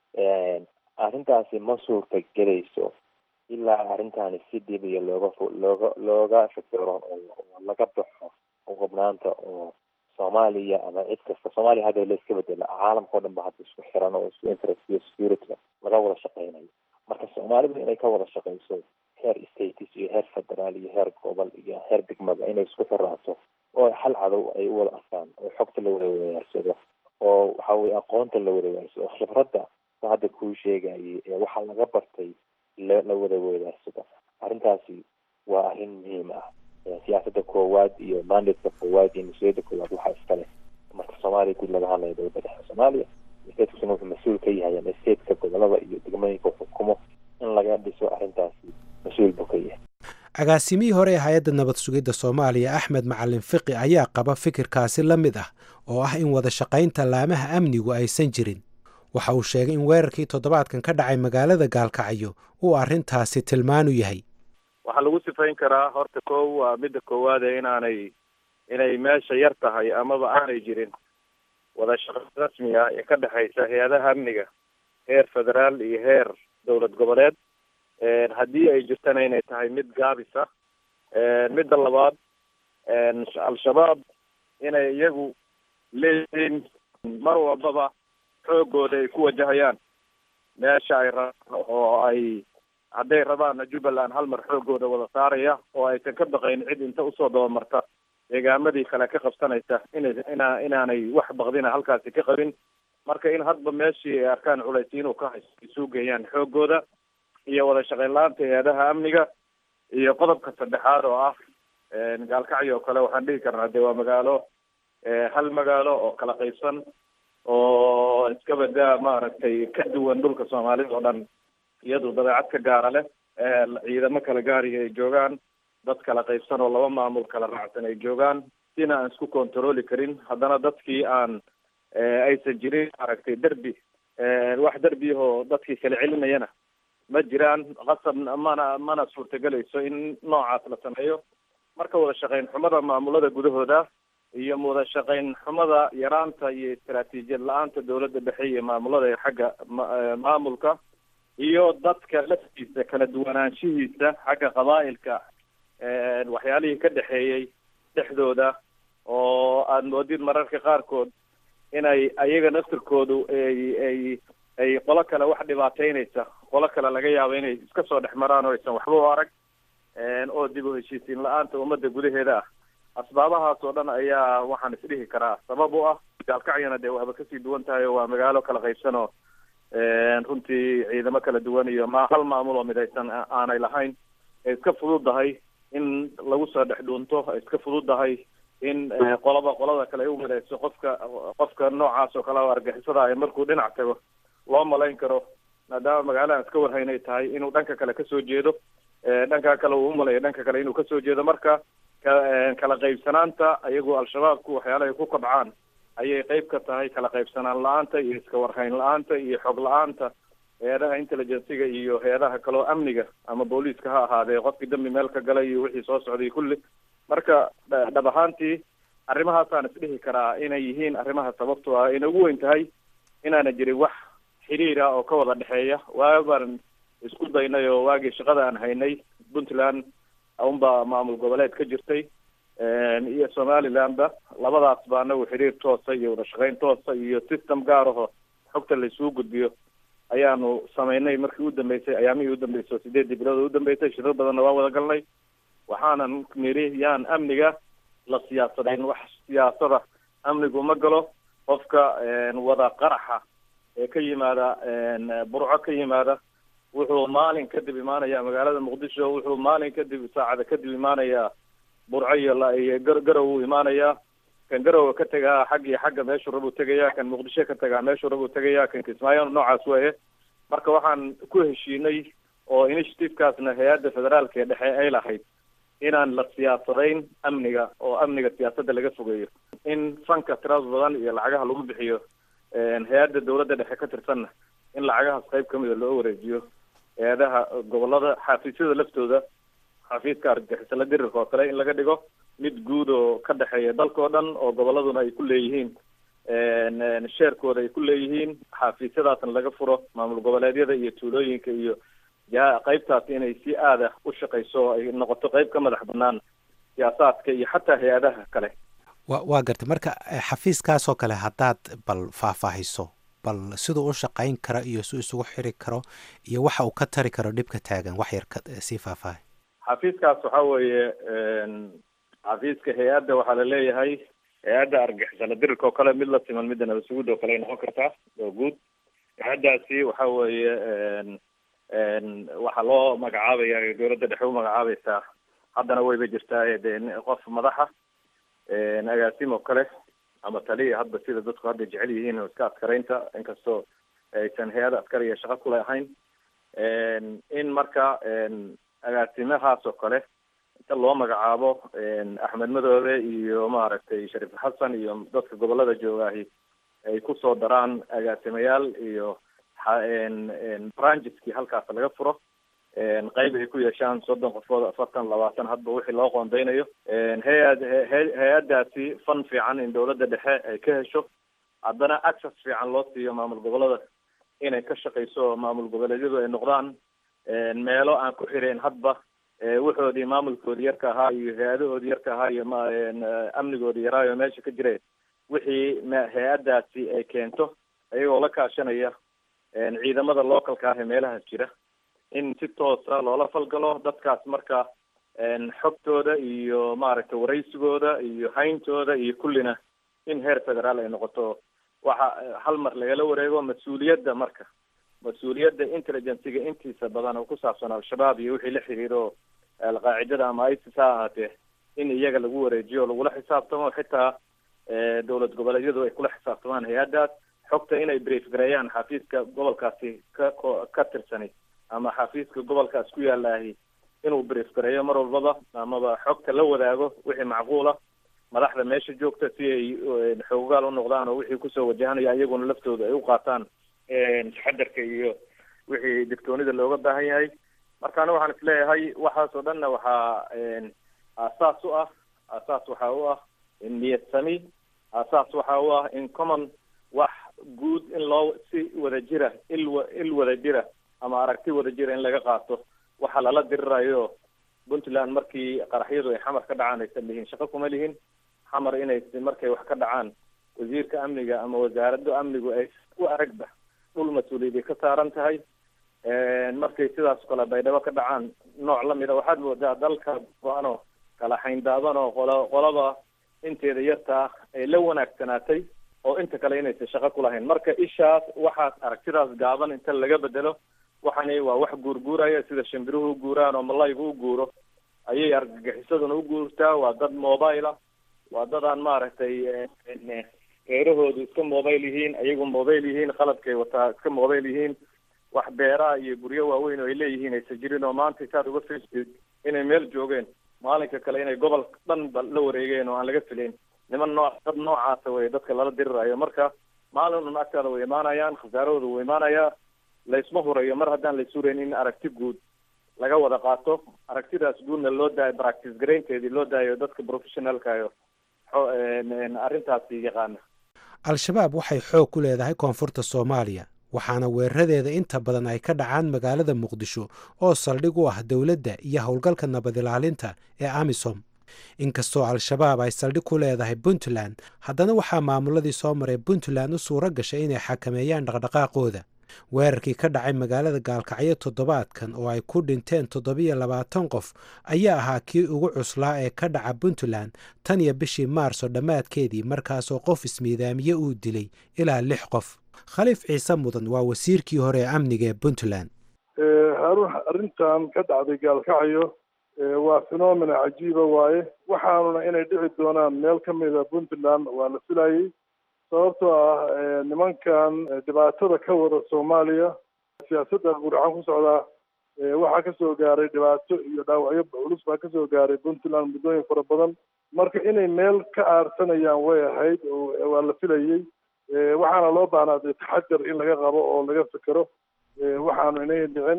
arrintaasi ma suurta gelayso ilaa arrintaani si dib iyo looga looga looga fikiro oo laga baxo qoqobnaanta oo Soomaaliya ama cid kasta Soomaaliya hadda la iska bedela caalamka oo dhan ba hadda isku xiran oo isku interest iyo security laga wada shaqeynayo. marka Soomaalidu inay ka wada shaqeyso heer states iyo heer federaal iyo heer gobol iyo heer degmada inay isku xiraato oo xal cadow ay u wada arkaan oo xogta la wada wadaagsado oo waxa weeye aqoonta la wada wadaagsado khibradda hadda kuu sheegayay ee waxaa laga bartay la wada wadaagsado. arrintaasi waa arrin muhiim ah. siyaasadda koowaad iyo mandatka koowaad iyo mas-uuliyadda koowaad waxaa iskale marka Soomaaliya guud laga hadlayo dowladda dhexe Soomaaliya. stateskuna wuxuu mas-uul ka yahay ama stateka gobolada iyo degmooyinka xukumo in laga dhiso arrintaasi mas-uul buu ka yahay. agaasimihii hore ee hay-adda nabad sugidda Soomaaliya Axmed Macalin Fiqi ayaa qaba fikirkaasi la mid ah oo ah in wada shaqaynta laamaha amnigu aysan jirin. waxa uu sheegay in weerarkii toddobaadkan ka dhacay magaalada Gaalkacyo uu arrintaasi tilmaan u yahay. waxaa lagu sifayn karaa horta koow waa midda koowaad ee inaanay inay meesha yar tahay amaba aanay jirin wada shaqo rasmi ah ee ka dhexaysa hay-adaha amniga heer federaal iyo heer dowlad goboleed. haddii ay jirtana inay tahay mid gaabis ah. midda labaad al-shabaab inay iyagu leeyihiin mar walbaba xoogooda ay ku wajahayaan meesha ay rabaan oo ay hadday rabaanna jubbaland hal mar xoogooda wada saaraya oo aysan ka baqayn cid inta usoo dabamarta deegaamadii kale ka qabsanaysa ina ina inaanay wax baqdina halkaasi ka qabin marka in hadba meeshii ay arkaan culays inuu ka haysto isu geeyaan xoogooda iyo wada shaqayn la-aanta hay-adaha amniga iyo qodobka saddexaad oo ah gaalkacyo oo kale waxaan dhihi karnaa dee waa magaalo hal magaalo oo kala qaybsan oo iska badaa maaragtay ka duwan dhulka soomaalida oo dhan iyadu dabeecad ka gaara leh ciidamo kala gaariga ay joogaan dad kala qaybsan oo laba maamul kala raacsan ay joogaan sina aan isku controli karin haddana dadkii aan aysan jirin maaragtay derbi wax derbiyahoo dadkii kala celinayana ma jiraan qasab mana mana suurtagelayso in noocaas la sameeyo marka wada shaqayn xumada maamulada gudahooda iyo wada shaqayn xumada yaraanta iyo istaraatiijiyad la-aanta dawladda dhexe iyo maamulada ee xagga maamulka iyo dadka laftiisa kala duwanaanshihiisa xagga qabaa'ilka waxyaalihii ka dhexeeyey dhexdooda oo aada moodid mararka qaarkood inay ayaga naftirkoodu ay ay ay qolo kale wax dhibaateynaysa qolo kale laga yaabo inay iska soo dhex maraan oo aysan waxba u arag oo dib u heshiisiin la-aanta ummadda gudaheeda ah asbaabahaas oo dhan ayaa waxaan isdhihi karaa sabab u ah gaalkacyana dee waxba kasii duwan tahay oo waa magaalo kala qaybsan oo runtii ciidamo kala duwan iyo ma hal maamul oo midaysan aanay lahayn ay iska fududahay in lagu soo dhex dhuunto ay iska fududahay in qolaba qolada kale ay u midayso qofka qofka noocaas oo kale oo argixisada ay markuu dhinac tago loo malayn karo maadaama magaaladan iska warhayn ay tahay inuu dhanka kale kasoo jeedo dhanka kale uu umalayo dhanka kale inuu kasoo jeedo marka kala qaybsanaanta ayagu al-shabaabku waxyaalaha ay ku kabcaan ayay qayb ka tahay kala qaybsanaan la-aanta iyo iska warhayn la-aanta iyo xog la-aanta hay-adaha intelligenciga iyo hay-adaha kaloo amniga ama booliiska ha ahaadee qofkii dambi meel ka galay iyo wixii soo socday kulli marka dhab ahaantii arrimahaasaan isdhihi karaa inay yihiin arrimaha sababto ah inay ugu weyn tahay inaana jirin wax xiriir ah oo ka wada dhexeeya waa baan isku daynay oo waagii shaqada aan haynay puntland unbaa maamul goboleed ka jirtay iyo somalilandba labadaas baa anagu xiriir toosa iyo wada shaqayn toosa iyo system gaar aho xogta laisugu gudbiyo ayaanu samaynay markii u dambeysay ayaamihii u dambeysay oo sideedii bilood oo u dambeysay shirar badanna waa wada galnay waxaanan niri yaan amniga la siyaasadayn wax siyaasada amnigu ma galo qofka wada qaraxa ee ka yimaada burco ka yimaada wuxuu maalin kadib imaanayaa magaalada muqdisho wuxuu maalin kadib saacada kadib imaanayaa burco iyo iyo garow uu imaanayaa kan garowa ka tegaa xag iyo xagga meeshuu rabuu tegayaa kan muqdisho ka tegaa meeshuu rabuu tegayaa kan kismaayo noocaas weeye marka waxaan ku heshiinay oo initiativekaasna hay-adda federaalka ee dhexe ay lahayd inaan la siyaasadayn amniga oo amniga siyaasadda laga fogeeyo in fanka tirada badan iyo lacagaha lagu bixiyo hay-adda dawladda dhexe ka tirsanna in lacagahaas qayb kamida loo wareejiyo hay-adaha gobolada xafiisyada laftooda xafiiska argagixisala dirirka oo kale in laga dhigo mid guud oo ka dhexeeya dalka oo dhan oo goboladuna ay ku leeyihiin sheerkooda ay ku leeyihiin xafiisyadaasna laga furo maamul goboleedyada iyo tuulooyinka iyo ya qaybtaas inay si aada u shaqayso ay noqoto qayb ka madax banaan siyaasaadka iyo xataa hay-adaha kale wa waa gartay marka xafiiskaasoo kale haddaad bal faahfaahiso bal siduu u shaqayn karo iyo si isugu xiri karo iyo waxa uu ka tari karo dhibka taagan wax yar sii faahfaahay xafiiskaas waxaa weeye xafiiska hay-adda waxaa la leeyahay hay-adda argixisala dirirka oo kale mid la siman midda nabadsuguud oo kale ay noqon kartaa oo guud hay-addaasi waxa weeye waxaa loo magacaabaya dawladda dhexe u magacaabaysaa haddana wayba jirtaa dee qof madaxa agaasim oo kale ama taliya hadba sida dadku hadda jecel yihiin oo iska askaraynta inkastoo aysan hay-ada askariya shaqo kule ahayn in marka agaasimahaas oo kale inta loo magacaabo axmed madoobe iyo maaragtay shariif xasan iyo dadka gobolada joogaahi ay kusoo daraan agaasimayaal iyo brangeski halkaas laga furo qayb ay ku yeeshaan soddon qofood afartan labaatan hadba wixii loo qoondeynayo hay-ad hay-addaasi fan fiican in dawladda dhexe ay ka hesho haddana access fiican loo siiyo maamul gobolada inay ka shaqayso maamul goboleedyadu ay noqdaan meelo aan ku xireen hadba wuxoodii maamulkoodii yarka ahaa iyo hay-adahoodii yarka ahaa iyo ma amnigoodii yaraayo meesha ka jireen wixii hay-addaasi ay keento ayagoo la kaashanaya ciidamada localka ah ee meelahaas jira in si toosa loola falgalo dadkaas marka xogtooda iyo maaragtay waraysigooda iyo hayntooda iyo kullina in heer federaal ay noqoto waxa hal mar lagala wareego mas-uuliyadda marka mas-uuliyadda intelligenciga intiisa badan oo ku saabsan al-shabaab iyo wixii la xiriiro alqaacidada ama isis ha ahaatee in iyaga lagu wareejiyo lagula xisaabtamo xitaa dowlad goboleedyadu ay kula xisaabtamaan hay-addaas xogta inay brief gareeyaan xafiiska gobolkaasi ka ka tirsani ama xafiiska gobolkaas ku yaalahi inuu brief gareeyo mar walbaba amaba xogta la wadaago wixii macquula madaxda meesha joogta si ay xoogaal u noqdaan oo wixii kusoo wajahanaya iyaguna laftooda ay u qaataan taxadarka iyo wixii digtoonida looga baahan yahay marka aniga waxaan isleeyahay waxaas oo dhanna waxaa aasaas u ah aasaas waxaa u ah in niyad sami aasaas waxaa u ah in common wax guud in loo si wada jira il il wada jira ama aragti wada jira in laga qaato waxa lala dirirayo puntland markii qaraxyadu ay xamar ka dhacaan aysan lihiin shaqo kuma lihin xamar inay markay wax ka dhacaan wasiirka amniga ama wasaaradda amnigu ay u aragba dhul mas-uuliyad ay ka saaran tahay markay sidaas kale baydhabo ka dhacaan nooc lamida waxaad moodaa dalka go-ano kala xayndaaban oo qolo qolaba inteeda yartaa ay la wanaagsanaatay oo inta kale inaysan shaqo ku lahayn marka ishaas waxaas aragtidaas gaaban inta laga bedelo waxani waa wax guurguuraya sida shimbiruhu u guuraan oo malaygu u guuro ayay argagixisaduna u guurtaa waa dad mobile ah waa dad aan maaragtay reerahoodu iska mobile yihiin ayagu mobile yihiin qalabkay wataa iska mobile yihiin wax beeraha iyo guryo waaweyn oo ay leeyihiin aysan jirin oo maanta saad uga fiirsid inay meel joogeen maalinka kale inay gobol dhan ba la wareegeen oo aan laga filayn niman nooc dad noocaasa wey dadka lala dirirayo marka maalin un agtaada way imaanayaan khasaarahooda wuu imaanayaa laysma hurayo mar haddaan lays hurayn in aragti guud laga wada qaato aragtidaas guudna loo daayo practice garaynteedii loo daayo dadka professionalkayo arrintaasi yaqaana al-shabaab waxay xoog ku leedahay koonfurta soomaaliya waxaana weeraradeeda inta badan ay ka dhacaan magaalada muqdisho oo saldhig u ah dowladda iyo howlgalka nabad ilaalinta ee amisom inkastoo al-shabaab ay saldhig ku leedahay puntland haddana waxaa maamuladii soo maray puntland u suuro gashay inay xakameeyaan dhaqdhaqaaqooda weerarkii ka dhacay magaalada gaalkacyo toddobaadkan oo ay ku dhinteen toddobiyo labaatan qof ayaa ahaa kii ugu cuslaa ee ka dhaca puntland tan iyo bishii maarso dhammaadkeedii markaasoo qof ismiidaamiye uu dilay ilaa lix qof khaliif ciise mudan waa wasiirkii hore ee amniga ee puntland haruun arrintan ka dhacday gaalkacyo waa phenomena cajiiba waaye waxaanuna inay dhici doonaan meel ka mida puntland waa la filayey sababtoo ah nimankan dhibaatada ka wada soomaaliya siyaasadda guracan ku socdaa waxaa kasoo gaaray dhibaato iyo dhaawacyo culus baa kasoo gaaray puntland muddooyin fara badan marka inay meel ka aarsanayaan way ahayd waa la filayey waxaana loo baahnaa dee taxadar in laga qabo oo laga fikero waxaanu inay dhicin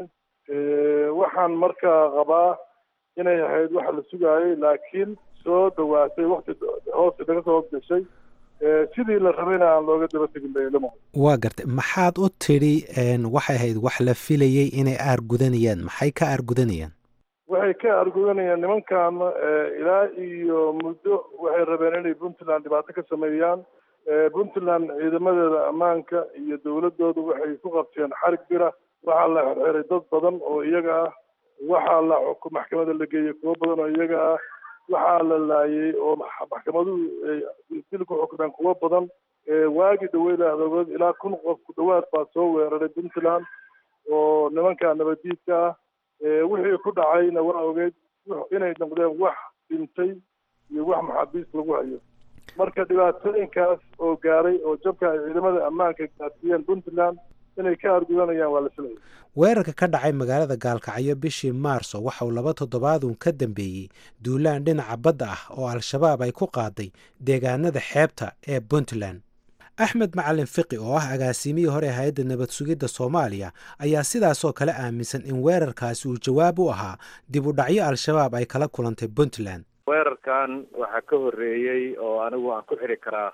waxaan markaa qabaa inay ahayd waxa la sugaayay laakiin soo dhawaatay wakti hoos laga soo gashay sidii la rabayna aan looga daba tegin baylamo waa gartay maxaad u tidhi waxay ahayd wax la filayey inay aar gudanayaan maxay ka aar gudanayaan waxay ka aargudanayaan nimankan ilaa iyo muddo waxay rabeen inay puntland dhibaato ka sameeyaan puntland ciidamadeeda ammaanka iyo dawladooda waxay ku qabteen xarig bira waxaa la xirxiray dad badan oo iyaga ah waxaa la maxkamada la geeyey kuwo badan oo iyaga ah waxaa la laayay oo maxkamaduhu dil ku xukmeen kuwo badan waagi dhaweyda adogood ilaa kun qof ku dhawaad baa soo weeraray puntland oo nimanka nabadiidka ah wixii ku dhacayna waa ogeed inay noqdeen wax dhintay iyo wax maxaabiis lagu hayo marka dhibaatooyinkaas oo gaaray oo jabka ay ciidamada ammaanka gaarsiiyeen puntland inay ka argudanayaan waa la filaya weerarka ka dhacay magaalada gaalkacyo bishii maarso waxa uu laba toddobaadun ka dambeeyey duulaan dhinaca badda ah oo al-shabaab ay ku qaaday deegaanada xeebta ee puntland axmed macalin fiqi oo ah agaasimihii hore hay-adda nabad sugidda soomaaliya ayaa sidaasoo kale aaminsan in weerarkaasi uu jawaab u ahaa dib u dhacyo al-shabaab ay kala kulantay puntland weerarkan waxaa ka horreeyey oo anigu aan ku xiri karaa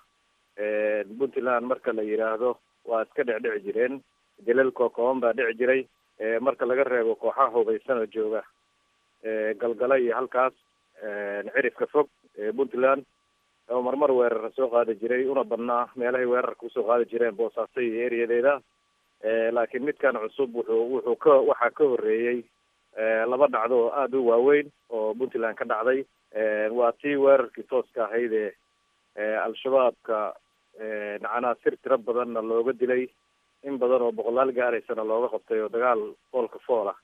puntland marka la yidhaahdo waa iska dhecdhici jireen jalalkoo kooban baa dhici jiray marka laga reebo kooxaha hubaysan oo jooga galgala iyo halkaas cirifka fog ee puntland oo marmar weerara soo qaadi jiray una badnaa meelahay weerarka usoo qaadi jireen boosaaso iyo eriyadeeda laakiin midkan cusub wuxuu wuxuu ka waxaa ka horreeyey laba dhacdo oo aada u waaweyn oo puntland ka dhacday. waa tii weerarkii tooska ahayd ee al-shabaabka canaasir tiro badanna looga dilay, in badan oo boqolaal gaaraysana looga qabtay oo dagaal foolka fool ah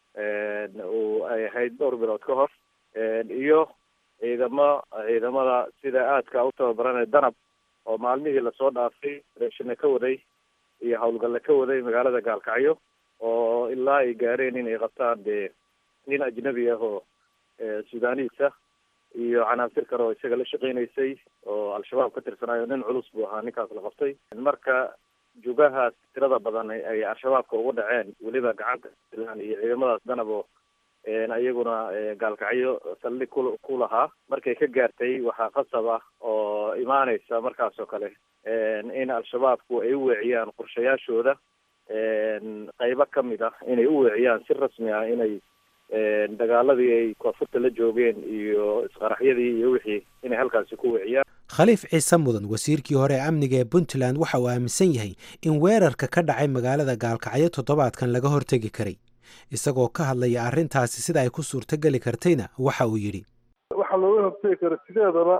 uu ay ahayd dhowr bilood ka hor. iyo ciidamo ciidamada sida aadka u tababaranay danab oo maalmihii lasoo dhaafay reeshina ka waday iyo howlgalle ka waday magaalada gaalkacyo, oo ilaa ay gaareen inay qabtaan dee nin ajnabi ah oo sudaaniisa iyo canaasir kale oo isaga la shaqeynaysay oo al-shabaab ka tirsanayo. nin culus buu ahaa ninkaas la qabtay. marka jugahaas tirada badan ay al-shabaabka uga dhaceen weliba gacanta puntland iyo ciidamadaas danab oo iyaguna gaalkacyo saldhig ku ku lahaa, markay ka gaartay waxaa qasab ah oo imaaneysa markaas oo kale in al-shabaabku ay u weeciyaan qorshayaashooda qaybo kamid ah, inay u weeciyaan si rasmi ah, inay dagaaladii ay koonfurta la joogeen iyo isqaraxyadii iyo wixii inay halkaasi ku weeciyaan. khaliif ciise mudan wasiirkii hore ee amniga ee puntland waxa uu aaminsan yahay in weerarka ka dhacay magaalada gaalkacyo toddobaadkan laga hortegi karay. isagoo ka hadlaya arrintaasi sida ay ku suurtogeli kartayna waxa uu yidhi waxaa looga hortegi kara sideedaba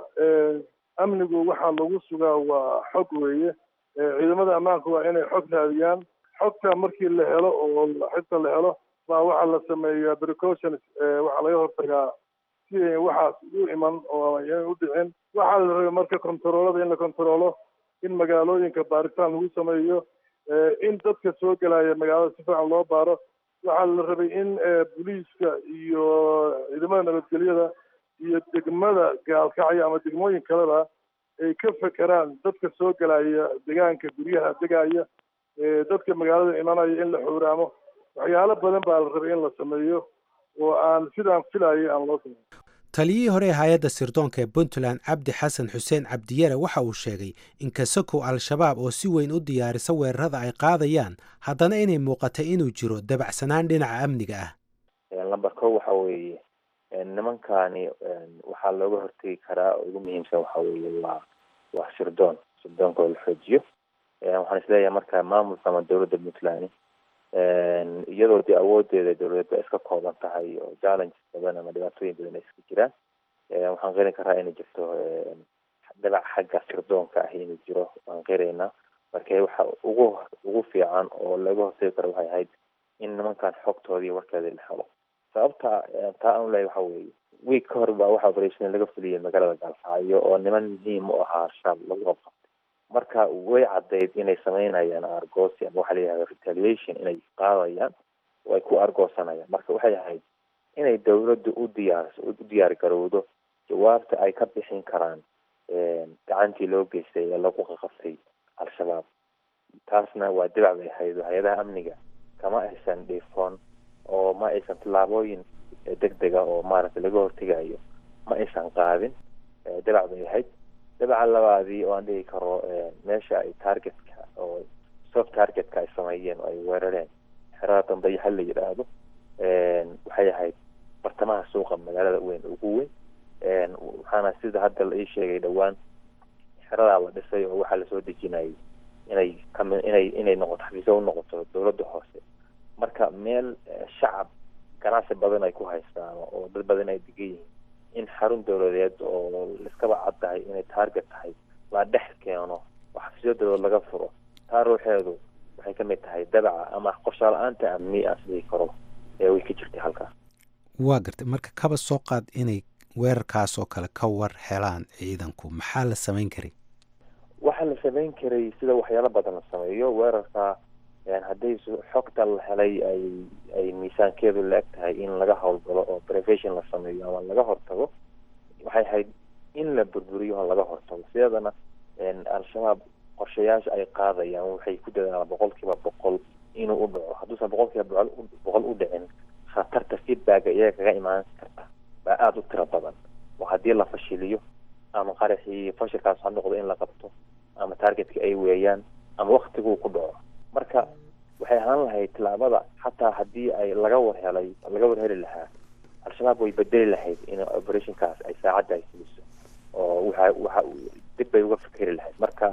amnigu waxaa lagu sugaa waa xog weeye. ciidamada ammaanka waa inay xog raadiyaan. xogta markii la helo oo xigta la helo baa waxaa la sameeyaa precautions, waxaa laga hortagaa si waxaas u iman oo ay u dhicin. waxaa la rabay marka kontaroolada in la kontaroolo, in magaalooyinka baaritaan lagu sameeyo, in dadka soo gelaya magaalada si fiican loo baaro. waxaa la rabay in booliiska iyo ciidamada nabadgelyada iyo degmada gaalkacyo ama degmooyin kaleba ay ka fekeraan dadka soo gelaya deegaanka guryaha degaya, dadka magaalada imanaya in la xuuraamo. waxyaalo badan baa la rabay in la sameeyo oo aan sidaan filayay aan loo sameyn. taliyihii hore ee hay-adda sirdoonka ee puntland cabdi xasan xuseen cabdiyare waxa uu sheegay in kasakow al-shabaab oo si weyn u diyaarisa weerarada ay qaadayaan, haddana inay muuqatay inuu jiro dabacsanaan dhinaca amniga ah. lamber ko waxa weeye nimankani waxaa looga hortegi karaa ugu muhiimsan waxa weeye waa waa sirdoon sirdoonka oo la xoojiyo. waxaan isleeyahay marka maamulka ama dowladda puntland iyadoo dee awoodeeda dowladda iska kooban tahay oo challenges badan ama dhibaatooyin badan ay iska jiraan, waxaan qerin karaa inay jirto dabac xagga sirdoonka ah inuu jiro. waan qiraynaa marka waxa ugu ugu fiican oo laga hortegi karo waxay ahayd in nimankan xogtoodii warkeeda la helo. sababta taa aan leeyahay waxa weeye week ka hor baa waxa operation laga fuliyay magaalada gaalkacyo oo niman muhiim u ahaa shaab lagu qabto. marka way caddayd inay sameynayaan argoosi ama waxa la yidhahda retaliation, inay qaadayaan oo ay ku argoosanayaan. marka waxay ahayd inay dawladdu u diyaariso u diyaar garowdo jawaabta ay ka bixin karaan gacantii loo geystay ee lagu qaqabtay al-shabaab. taasna waa dibac bay ahayd. hay-adaha amniga kama aysan dhiifoon oo ma aysan tallaabooyin degdega oo maaragtay laga hortegayo ma aysan qaadin. dibac bay ahayd. dabaca labaadii oo aan dhihi karo meesha ay targetka oo soft targetka ay sameeyeen oo ay weerareen xerada dambeyaha la yidhaahdo waxay ahayd bartamaha suuqa magaalada weyn ugu weyn. waxaana sida hadda la ii sheegay dhowaan xeradaa la dhisay oo waxaa lasoo dejinayay inay kami inay inay noqoto xafiisyo u noqoto dowladda hoose. marka meel shacab ganacsi badan ay ku haystaan oo dad badan ay degan yihiin in xarun dowladeed oo iskaba cad tahay inay target tahay la dhex keeno oo xafiisyadooda laga furo, taa ruuxeedu waxay ka mid tahay dabaca ama qorshe la-aanta amni aan sidii karo ee way ka jirtay halkaas. waa gartay. marka kaba soo qaad inay weerarkaas oo kale ka war helaan ciidanku, maxaa la samayn karay? waxaa la samayn karay sida waxyaalo badan la sameeyo. weerarka hadday xogta la helay ay ay miisaankeedu la-eg tahay in laga howlgalo oo prevention la sameeyo ama laga hortago, waxay ahayd in la burburiyo oo laga hortago. sideedana al-shabaab qorshayaasha ay qaadayaan waxay ku dadaalaan boqolkiiba boqol inuu u dhaco. hadduusan boqolkiiba boqol u dhicin, khatarta feedbacka iyaga kaga imaan karta baa aada u tiro badan. oo haddii la fashiliyo ama qaraxii fashilkaas ha noqdo in la qabto ama targetka ay weeyaan ama waktiguu ku dhaco. marka waxay ahaan lahayd tilaabada xataa haddii ay laga warhelay laga warheli lahaa, al-shabaab way bedeli lahayd in operationkaas ay saacadda ay fuliso oo waxa waxa dib bay uga fikeri lahayd. marka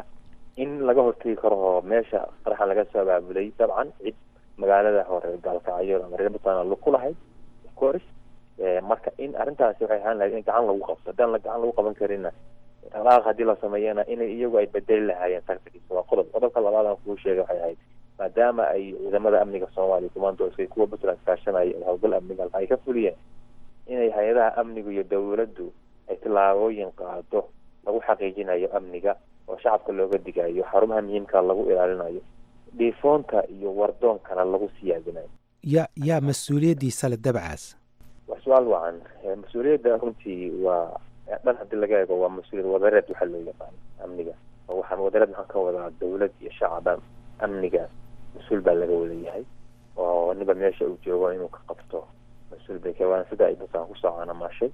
in laga hortegi karo meesha qaraxa laga soo abaabulay dabcan cid magaalada hore gaalkacyo ama reer Puntland lagu kulahay of course marka in arrintaasi waxay ahaan lahayd in gacan lagu qabto haddaan la gacan lagu qaban karina dhaqaaq haddii la sameeyana in iyagu ay bedeli lahaayeen tactics waa qodob qodobka labaad aan kuu sheegay waxay ahayd maadaama ay ciidamada amniga Soomaaliya kumandoosay kuwa Puntland kaashanaya howlgal amniga ay ka fuliyeen inay hay'adaha amniga iyo dawladdu ay tilaabooyin qaado lagu xaqiijinayo amniga oo shacabka looga digayo xarumaha muhiimka lagu ilaalinayo dhiifoonka iyo wardoonkana lagu siyaadinayo ya ya mas'uuliyadiisa la dabcaas su'aal wacan mas'uuliyadda runtii waa dhan haddii laga eego waa mas-uuliyad wadareed waxaa loo yaqaan amniga oo waxaan wadareed maxaan ka wadaa dawlad iyo shacaba amniga mas-uul baa laga wada yahay oo niba meesha uu joogo inuu ka qabto mas-uul bay ka waan sida ay dadkaan ku socona maashay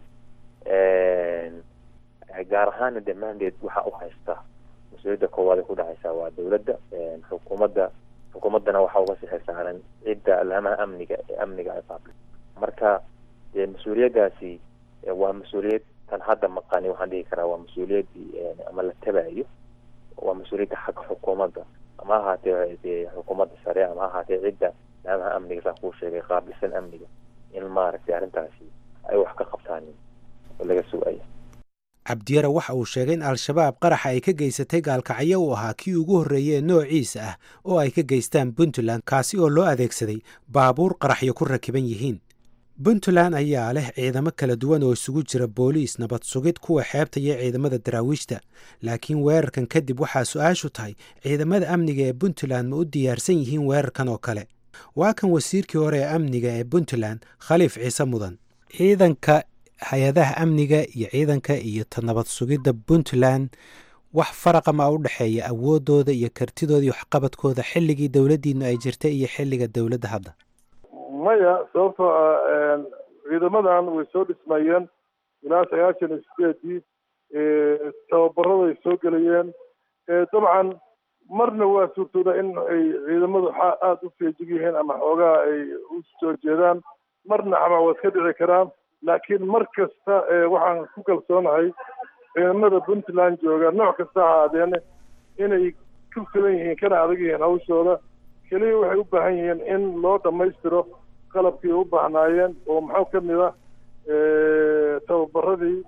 gaar ahaan dhammaanteed waxa u haysta mas-uuliyadda koowaad ku dhacaysa waa dawladda xukuumadda xukuumaddana waxa uga sii xilsaaran cidda laamaha amniga ee amniga ay qaabli marka mas-uuliyaddaasi waa mas-uuliyad tan hadda maqani waxaan dhihi karaa waa mas-uuliyaddii ama la tabayo waa mas-uuliyadda xagga xukuumadda ama ahaatee dee xukuumadda sare ama ahaatee cidda laamaha amniga saan kuu sheegay qaabilsan amniga in maaragtay arrintaasi ay wax ka qabtaan oo laga sugaya cabdiyare waxa uu sheegay in al-shabaab qaraxa ay ka geysatay gaalkacyo uu ahaa kii ugu horreeyey noociisa ah oo ay ka geystaan Puntland kaasi oo loo adeegsaday baabuur qaraxyo ku rakiban yihiin Puntland ayaa leh ciidamo kala duwan oo isugu jira booliis nabad sugid kuwa xeebta iyo ciidamada daraawiishta laakiin weerarkan kadib waxaa su-aashu tahay ciidamada amniga ee Puntland ma u diyaarsan yihiin weerarkan oo kale waa kan wasiirkii hore ee amniga ee Puntland Khaliif Ciise Mudan ciidanka hay-adaha amniga iyo ciidanka iyo nabad sugidda Puntland wax faraqa ma u dhaxeeya awoodooda iyo kartidooda iyo waxqabadkooda xilligii dawladdiinu ay jirtay iyo xilliga dawladda hadda maya sababtoo ah ciidamadan way soo dhismayeen ilaa sagaashan iyo sideedii tababaraday soo gelayeen dabcan marna waa suurtooda in ay ciidamadu aada u feejig yihiin ama xoogaa ay u soo jeedaan marna ama waa iska dhici karaan laakiin mar kasta waxaan ku kalsoonahay ciidamada Puntland jooga nooc kasta ha ahaadeen inay ku filan yihiin kana adag yihiin hawshooda kaliya waxay u baahan yihiin in loo dhammaystiro qalabkii u baahnaayeen oo maxaa ka mid ah tababaradii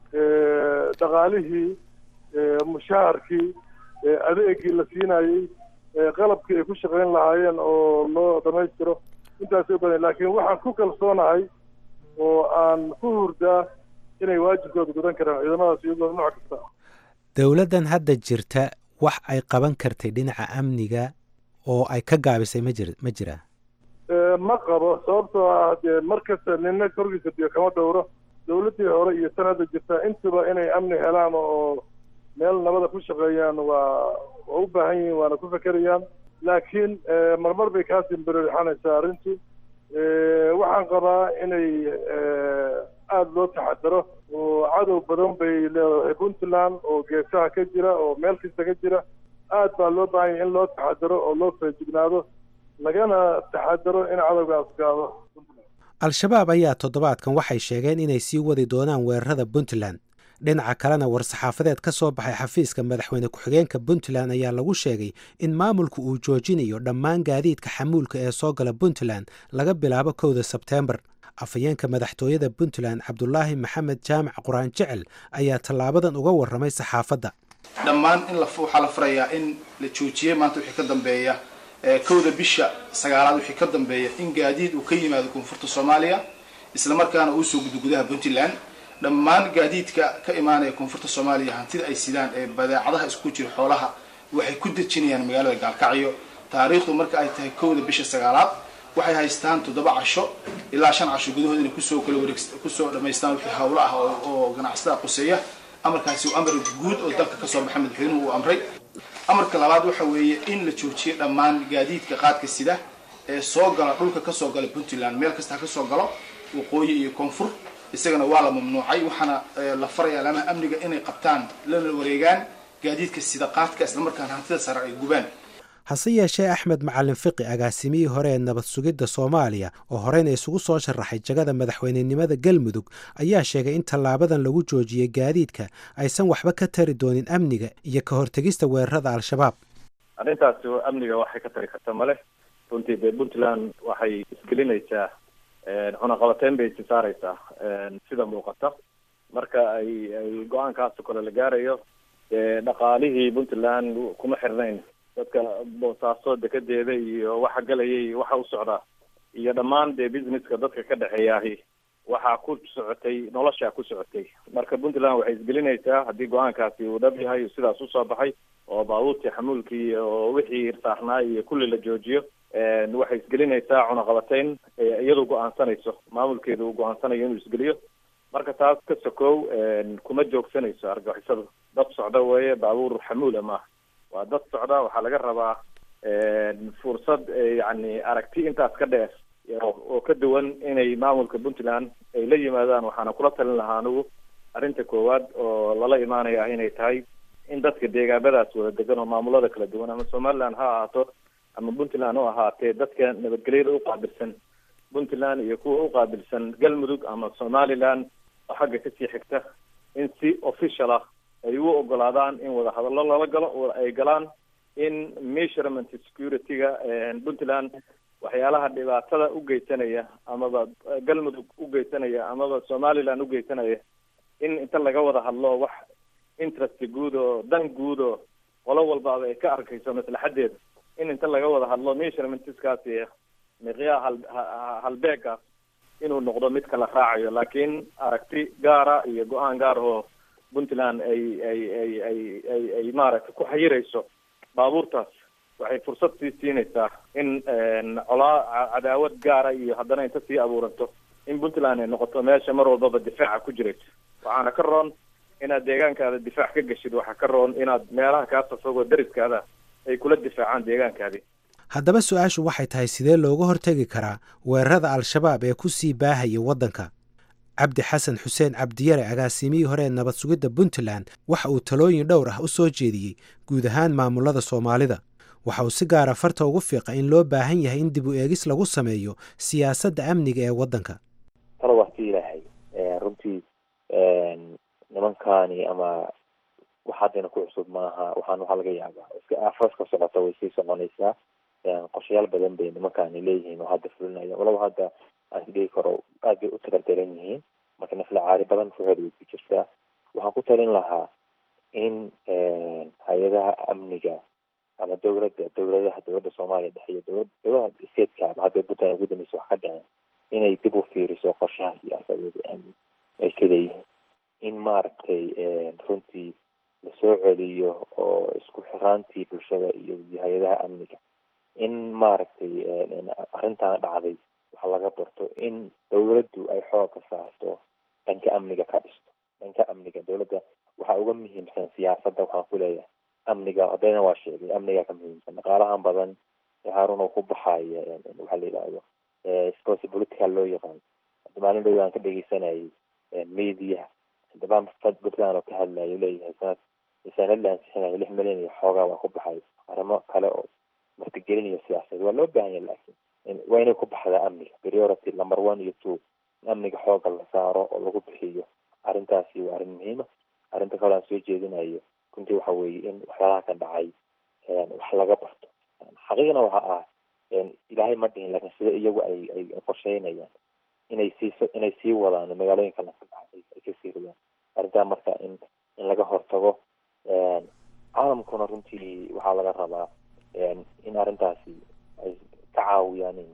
dhaqaalihii mushaharkii adeegii la siinayey qalabkii ay ku shaqayn lahaayeen oo loo dhammaystiro intaasay u badan laakiin waxaan ku kalsoonahay oo aan ku hurdaa inay waajibkooda gudan karaan ciidamadaas iyagoo nooc kasta dawladdan hadda jirta wax ay qaban kartay dhinaca amniga oo ay ka gaabisay ma jir ma jiraa ma qabo sababtoo ah dee mar kasta nina korkiisa biyo kama dhowro dawladdii hore iyo tan hadda jirta intuba inay amni helaan oo meel nabada ku shaqeeyaan waa waa u baahan yihiin waana ku fekerayaan laakiin marmar bay kaa simbirixanaysaa arrintu waxaan qabaa inay aada loo taxadaro oo cadow badan bay leedahay Puntland oo geesaha ka jira oo meel kasta ka jira aad baa loo baahan yahay in loo taxadaro oo loo feejignaado lagana taxadaro in cadowgaas gaado al-shabaab ayaa toddobaadkan waxay sheegeen inay sii wadi doonaan weerarada Puntland dhinaca kalena war-saxaafadeed ka soo baxay xafiiska madaxweyne ku-xigeenka Puntland ayaa lagu sheegay in maamulku uu joojinayo dhammaan gaadiidka xamuulka ee soo gala Puntland laga bilaabo kowda Sebteembar afayeenka madaxtooyada Puntland Cabdulaahi Maxamed Jaamac Quraan Jecel ayaa tallaabadan uga warramay saxaafadda dhammaan in la waxaa la furayaa in la joojiyo maanta wixii ka dambeeya kowda bisha sagaalaad wixii ka dambeeya in gaadiid uu ka yimaado koonfurta Soomaaliya isla markaana uu soo gudaha Puntland dhammaan gaadiidka ka imaanaya koonfurta Soomaaliya hantida ay sidaan ee badeecadaha isku jira xoolaha waxay ku dejinayaan magaalada Gaalkacyo taariikhdu marka ay tahay kowda bisha sagaalaad waxay haystaan toddoba casho ilaa shan casho gudahood inay ku soo kala wareegsan ku soo dhameystaan wixii hawlo ah oo ganacsatada quseeya amarkaasi uu amar guud oo dalka ka soo baxay madaxweynuhu uu amray amarka labaad waxa weeye in la joojiyo dhammaan gaadiidka qaadka sida ee soo gala dhulka ka soo gala Puntland meel kasta ka soo galo waqooyi iyo koonfur isagana waa la mamnuucay waxaana la farayaa lama amniga inay qabtaan lana wareegaan gaadiidka sida qaadka isla markaana hantida sare ay gubaan hase yeeshee axmed macalin fiqi agaasimihii hore ee nabad sugidda soomaaliya oo horeyna isugu soo sharaxay jagada madaxweynenimada galmudug ayaa sheegay in tallaabadan lagu joojiyey gaadiidka aysan waxba ka tari doonin amniga iyo ka hortegista weerarada al-shabaab arrintaasi amniga waxay ka tari karta male runtii dee puntland waxay isgelinaysaa cunaqabateyn bay isi saaraysaa sida muuqata marka ay ay go-aankaasoo kale la gaarayo dee dhaqaalihii puntland kuma xirnayn dadka boosaaso dekedeeda iyo waxa galayay iyo waxa u socdaa iyo dhammaan dee businesska dadka ka dhexeeyaahi waxaa ku socotay noloshaa ku socotay marka puntland waxay isgelinaysaa haddii go-aankaasi uu dhab yahay sidaas usoo baxay oo baabuurtii xamuulkii oo wixii irsaarnaa iyo kulli la joojiyo waxay isgelinaysaa cunaqabateyn iyadoo go-aansanayso maamulkeedu uu go-aansanayo inuu isgeliyo marka taas ka sokow kuma joogsanayso argagixisadu dad socda weeye baabuur xamuula maaha waa dad socda waxaa laga rabaa fursad yani aragti intaas ka dheer oo ka duwan inay maamulka puntland ay la yimaadaan waxaana kula talin lahaa anigu arrinta koowaad oo lala imaanaya inay tahay in dadka deegaamadaas wada degan oo maamulada kala duwan ama somaliland ha ahaato ama puntland u ahaatee dadka nabadgelyada u qaabilsan puntland iyo kuwa u qaabilsan galmudug ama somaliland oo xagga kasii xigta in si official ah ay u ogolaadaan in wada hadallo lala galo ay galaan in measurement security-ga puntland waxyaalaha dhibaatada u geysanaya amaba galmudug u geysanaya amaba somaliland u geysanaya in inta laga wada hadlo wax interest guud oo dan guud oo qolo walbaaba ay ka arkayso maslaxadeeda in inta laga wada hadlo measurementskaasi miqyaa hal halbeegaas inuu noqdo mid kala raacayo laakiin aragti gaara iyo go-aan gaar oo puntland ay ay ay ay ay ay maaragtay ku xayirayso baabuurtaas waxay fursad sii siinaysaa in colaa cadaawad gaara iyo haddana inta sii abuuranto in puntland ay noqoto meesha mar walbaba difaaca ku jirayso waxaana ka roon inaad deegaankaada difaac ka geshid waxaa ka roon inaad meelaha kaa safogoo dariskaada ay kula difaacaan deegaankaadii haddaba su-aashu waxay tahay sidee looga hortegi karaa weerarada al-shabaab ee ku sii baahaya waddanka cabdi xasan xuseen cabdiyare agaasimihii hore ee nabad sugidda puntland waxa uu talooyin dhowr ah u soo jeediyey guud ahaan maamulada soomaalida waxa uu si gaara farta ugu fiiqa in loo baahan yahay in dib u eegis lagu sameeyo siyaasadda amniga ee waddanka talo waxti ilaahay runtii nimankani ama waxaadayna ku cusub maaha waxaan waxaa laga yaabaa iska aafas ka socota way sii soconaysaa qorshayaal badan bay nimankani leeyihiin oo hadda fulinaya walaba hadda aan isdhihi karo aad bay u tagardaran yihiin marka nafla caari badan fuxeed way ku jirtaa waxaan ku talin lahaa in hay-adaha amniga ama dowladda dowladaha dowladda soomaaliya dhexiyo dowlad dowladaha statekaa hadda puntland ugu dambaysa wax ka dhaceen inay dib u fiiriso qorshaha siyaasadeed ee amni ay ka leeyihiin in maaragtay runtii lasoo celiyo oo isku xiraantii bulshada iyo hay-adaha amniga in maaragtay arrintan dhacday waxa laga barto in dowladdu ay xoog ka saarto dhanka amniga ka dhisto dhanka amniga dowladda waxaa uga muhiimsan siyaasadda waxaan ku leeyahay amniga haddayna waa sheegay amniga ka muhiimsan dhaqaalahan badan ee haarun oo ku baxaya waxaa la yidhaahdo sports political loo yaqaan maalin dhow aan ka dhegeysanayay media dabaan puntland oo ka hadlayo leeyahay sanad sanad la ansixinayo lix milyan iyo xoogaa waa ku baxay arrimo kale oo martigelinayo siyaasadeed waa loo baahan yahay laakiin waa inay ku baxdaa amniga priority number one iyo two in amniga xooga la saaro oo lagu bixiyo arrintaasi waa arrin muhiima arrinta kale aan soo jeedinayo runtii waxa weeye in waxyaalaha ka dhacay wax laga barto xaqiiqna waxa ah ilaahay ma dhihin laakiin sida iyagu ay ay qorsheynayaan inay sii inay sii wadaan magaalooyinka la ay ka sii ridaan arrintaa marka in in laga hortago caalamkuna runtii waxaa laga rabaa in arrintaasi ay ka caawiyaan in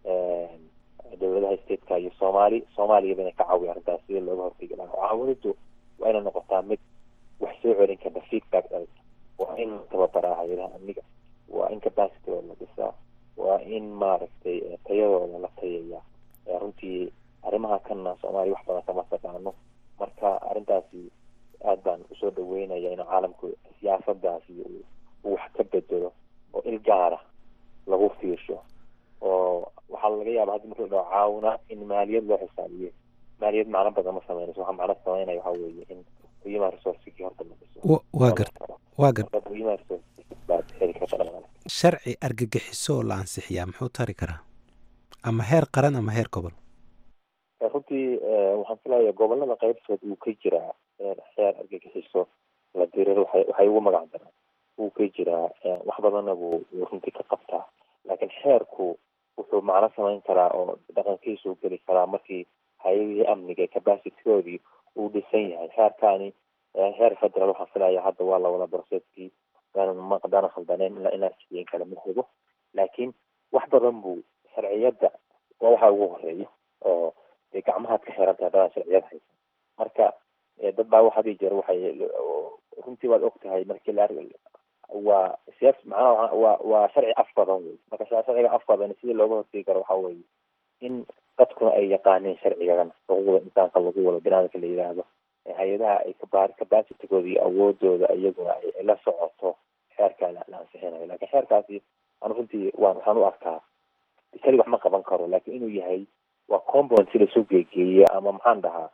dowladaha stateka iyo soomaali soomaaliyaba inay ka caawiyaan arrintaas sida looga hortegi lahaa caawinadu waa inay noqotaa mid wax soo celin karta feedback waa in tababaraa hay-adaha amniga waa in capacitydooda la dhisaa waa in maaragtay tayadooda la tayayaa runtii arrimaha kana soomaaliya wax badan kama taqaano marka arrintaasi aad baan usoo dhaweynaya in caalamku siyaasadaasi uu wax ka bedelo oo il gaara lagu fiirsho oo waxaa laga yaaba haddi marka la dhaho caawina in maaliyad loo xisaabiyo maaliyad macno badan ma sameynayso waxaa macno sameynaya waxaa weeye in human resourcekii horta la dhiso waa gar waa gar human resource baad heli karta dhaqaale sharci argagixiso oo la ansixiyaa muxuu tari karaa ama heer qaran ama heer gobol? runtii waxaan filayaa gobolada qaybtood wuu ka jiraa xeer argagixiso la dirir waxay waxay ugu magac daraan wuu ka jiraa wax badanna buu runtii ka qabtaa laakiin xeerku wuxuu macno samayn karaa oo dhaqankiisu u geli karaa markii hay-adihii amniga capacity-goodii uu dhisan yahay. xeerkaani heer federal waxaan filayaa hadda waa la wada broseeskii maqdana khaldaneen ilaa inaa siiyeen kala mid hubo laakiin wax badan buu sharciyadda waa waxa ugu horeeya oo dee gacmahaad ka xiran tahay haddana sharciyad haysan marka dad baa waxaa dhii jira waxay runtii waad og tahay markii la waa siyaas macnaha waa waa sharci af badan wey marka sharciga af badan sidii looga hortegi karo waxaa weeye in dadkuna ay yaqaaneen sharcigadan xuquuqda insaanka lagu wado binaadamka la yidhaahdo hay-adaha ay capacity-gooda iyo awoodooda iyaguna ay la socoto xeerkaa la ansixinayo laakiin xeerkaasi anu runtii waan waxaan u arkaa keli wax ma qaban karo laakiin inuu yahay waa compound si lasoo geegeeyey ama maxaan dhahaa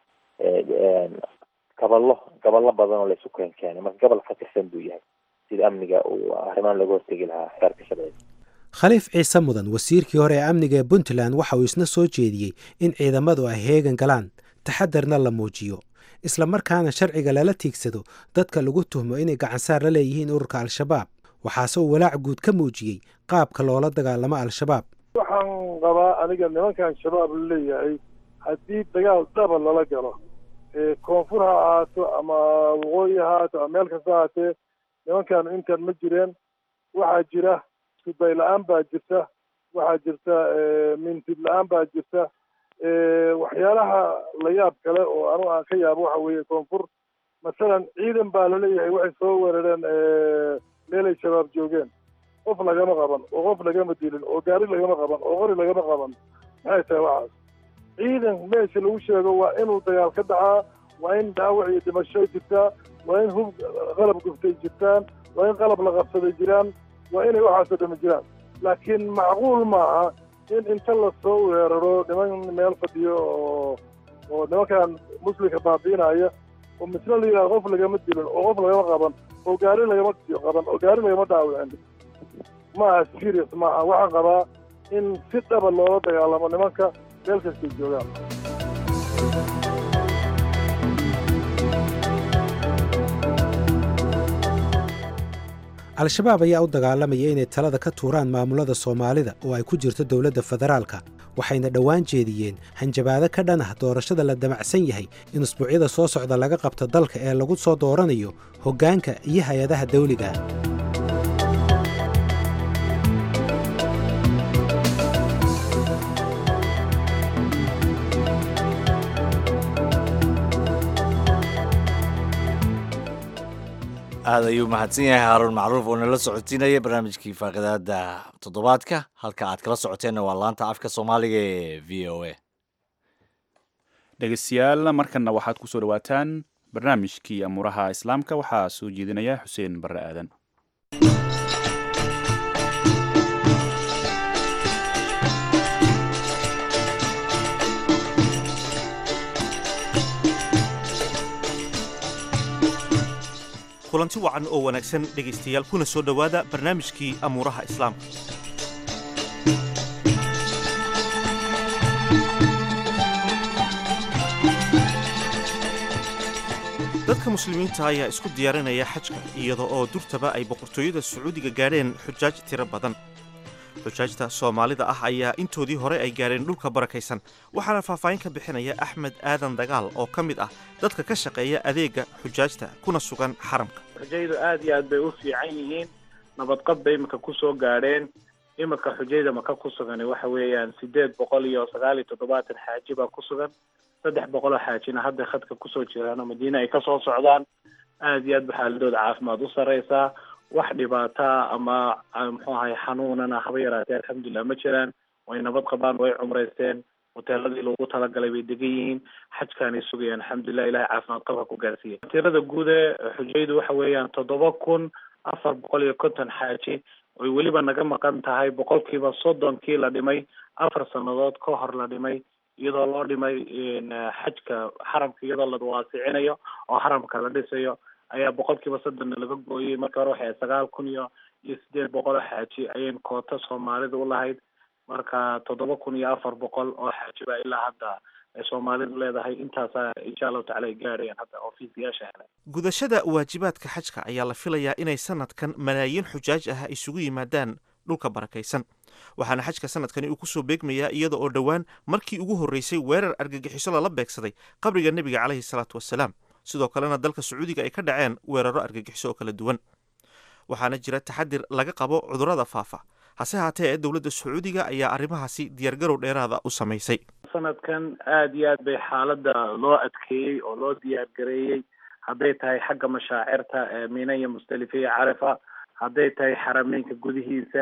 gaballo gaballo badan oo laysu keen keenay marka gobol ka tirsan buu yahay sida amniga uu arrimaan laga hortegi lahaa xeerka sharciga. khaliif ciise mudan wasiirkii hore ee amniga ee puntland waxa uu isna soo jeediyey in ciidamadu ay heegan galaan taxadarna la muujiyo isla markaana sharciga lala tiigsado dadka lagu tuhmo inay gacansaar la leeyihiin ururka al-shabaab waxaase uu walaac guud ka muujiyey qaabka loola dagaalamo al-shabaab. waxaan qabaa aniga nimankan shabaab la leeyahay haddii dagaal dhaba lala galo koonfur ha ahaato ama waqooyi ha ahaato ama meel kasta ahaatee nimankan intan ma jireen waxaa jira iskuday la-aan baa jirta waxaa jirta mintid la-aan baa jirta waxyaalaha la yaab kale oo anu aan ka yaabo waxa weeye koonfur masalan ciidan baa laleeyahay waxay soo weerareen meelay shabaab joogeen qof lagama qaban oo qof lagama dilin oo gaari lagama qaban oo qori lagama qaban maxay tahay waxaas ciidan meesha lagu sheego waa inuu dagaal ka dhacaa waa in dhaawac iyo dhimasho jirtaa waa in hub qalab guftay jirtaan waa in qalab la qabsaday jiraan waa inay waxaasoo dhami jiraan laakiin macquul maaha in inta lasoo weeraro niman meel fadhiyo oo oo nimankan muslimka baabiinaya oo misna la yidhahdo qof lagama dilin oo qof lagama qaban oo gaari lagama qaban oo gaari lagama dhaawicin maaha serious maaha waxaan qabaa in si dhaba loola dagaalamo nimanka meel kastay joogaan. al-shabaab ayaa u dagaalamaya inay talada ka tuuraan maamulada soomaalida oo ay ku jirto dowladda federaalka waxayna dhowaan jeediyeen hanjabaado ka dhan ah doorashada la damacsan yahay in usbuucyada soo socda laga qabto dalka ee lagu soo dooranayo hoggaanka iyo hay-adaha dawliga. aad ayuu mahadsan yahay haaruun macruuf oo nala socotiinaya barnaamijkii faaqidaada toddobaadka halka aad kala socoteenna waa laanta afka soomaaliga ee v o a. dhegeystayaal markanna waxaad ku soo dhawaataan barnaamijkii amuuraha islaamka waxaa soo jeedinaya xuseen barre aadan. kulanti wacan oo wanaagsan dhegaystayaal kuna soo dhowaada barnaamijkii amuuraha islaamka. dadka muslimiinta ayaa isku diyaarinaya xajka iyada oo durtaba ay boqortooyada sacuudiga gaadheen xujaaj tiro badan. xujaajta soomaalida ah ayaa intoodii hore ay gaadheen dhulka barakaysan waxaana faahfaahin ka bixinaya axmed aadan dagaal oo ka mid ah dadka ka shaqeeya adeega xujaajta kuna sugan xaramka. xujaydu aad iyo aad bay u fiican yihiin nabadqab bay imika kusoo gaadheen imika xujayda maka ku sugan waxa weeyaan sideed boqol iyo sagaal iyo toddobaatan xaaji baa ku sugan saddex boqol oo xaajina hadda khadka kusoo jiraan oo madiina ay kasoo socdaan aad iyo aad ba xaaladooda caafimaad u sareysaa wax dhibaataa ama muxuu ahay xanuunana haba yaraatee alxamdulilah ma jiraan way nabad qabaan way cumraysteen hoteeladii loogu talagalay bay degan yihiin xajkaanay sugayaan alxamdulilah ilahay caafimaad qabka ku gaarsiiya. tirada guud ee xujaydu waxa weeyaan toddoba kun afar boqol iyo konton xaaji oy weliba naga maqan tahay boqolkiiba soddonkii la dhimay afar sannadood ka hor la dhimay iyadoo loo dhimay xajka xaramka iyadoo la waasicinayo oo xaramka la dhisayo ayaa boqolkiiba soddonna laga gooyey marka hore waxay sagaal kun iyo iyo sideed boqol oo xaaji ayaynu koota soomaalida u lahayd marka toddoba kun iyo afar boqol oo xaaji baa ilaa hadda ay soomaalidu leedahay intaasaa insha allahu tacala ay gaadhayaan hadda oo fiisayaasha helay gudashada waajibaadka xajka ayaa la filayaa inay sanadkan malaayiin xujaaj ah isugu yimaadaan dhulka barakaysan waxaana xajka sanadkani uu kusoo beegmayaa iyada oo dhowaan markii ugu horreysay weerar argagixiso lala beegsaday qabriga nebiga caleyhi salaatu wasalaam sidoo kalena dalka sacuudiga ay ka dhaceen weeraro argagixiso oo kala duwan waxaana jira taxadir laga qabo cudurrada faafa hase haatee dowladda sacuudiga ayaa arrimahaasi diyaargarow dheeraada u samaysay sanadkan aada iyo aad bay xaaladda loo adkeeyey oo loo diyaargareeyey hadday tahay xagga mashaacirta mina iyo musdalifa iyo carafa hadday tahay xarameynka gudihiisa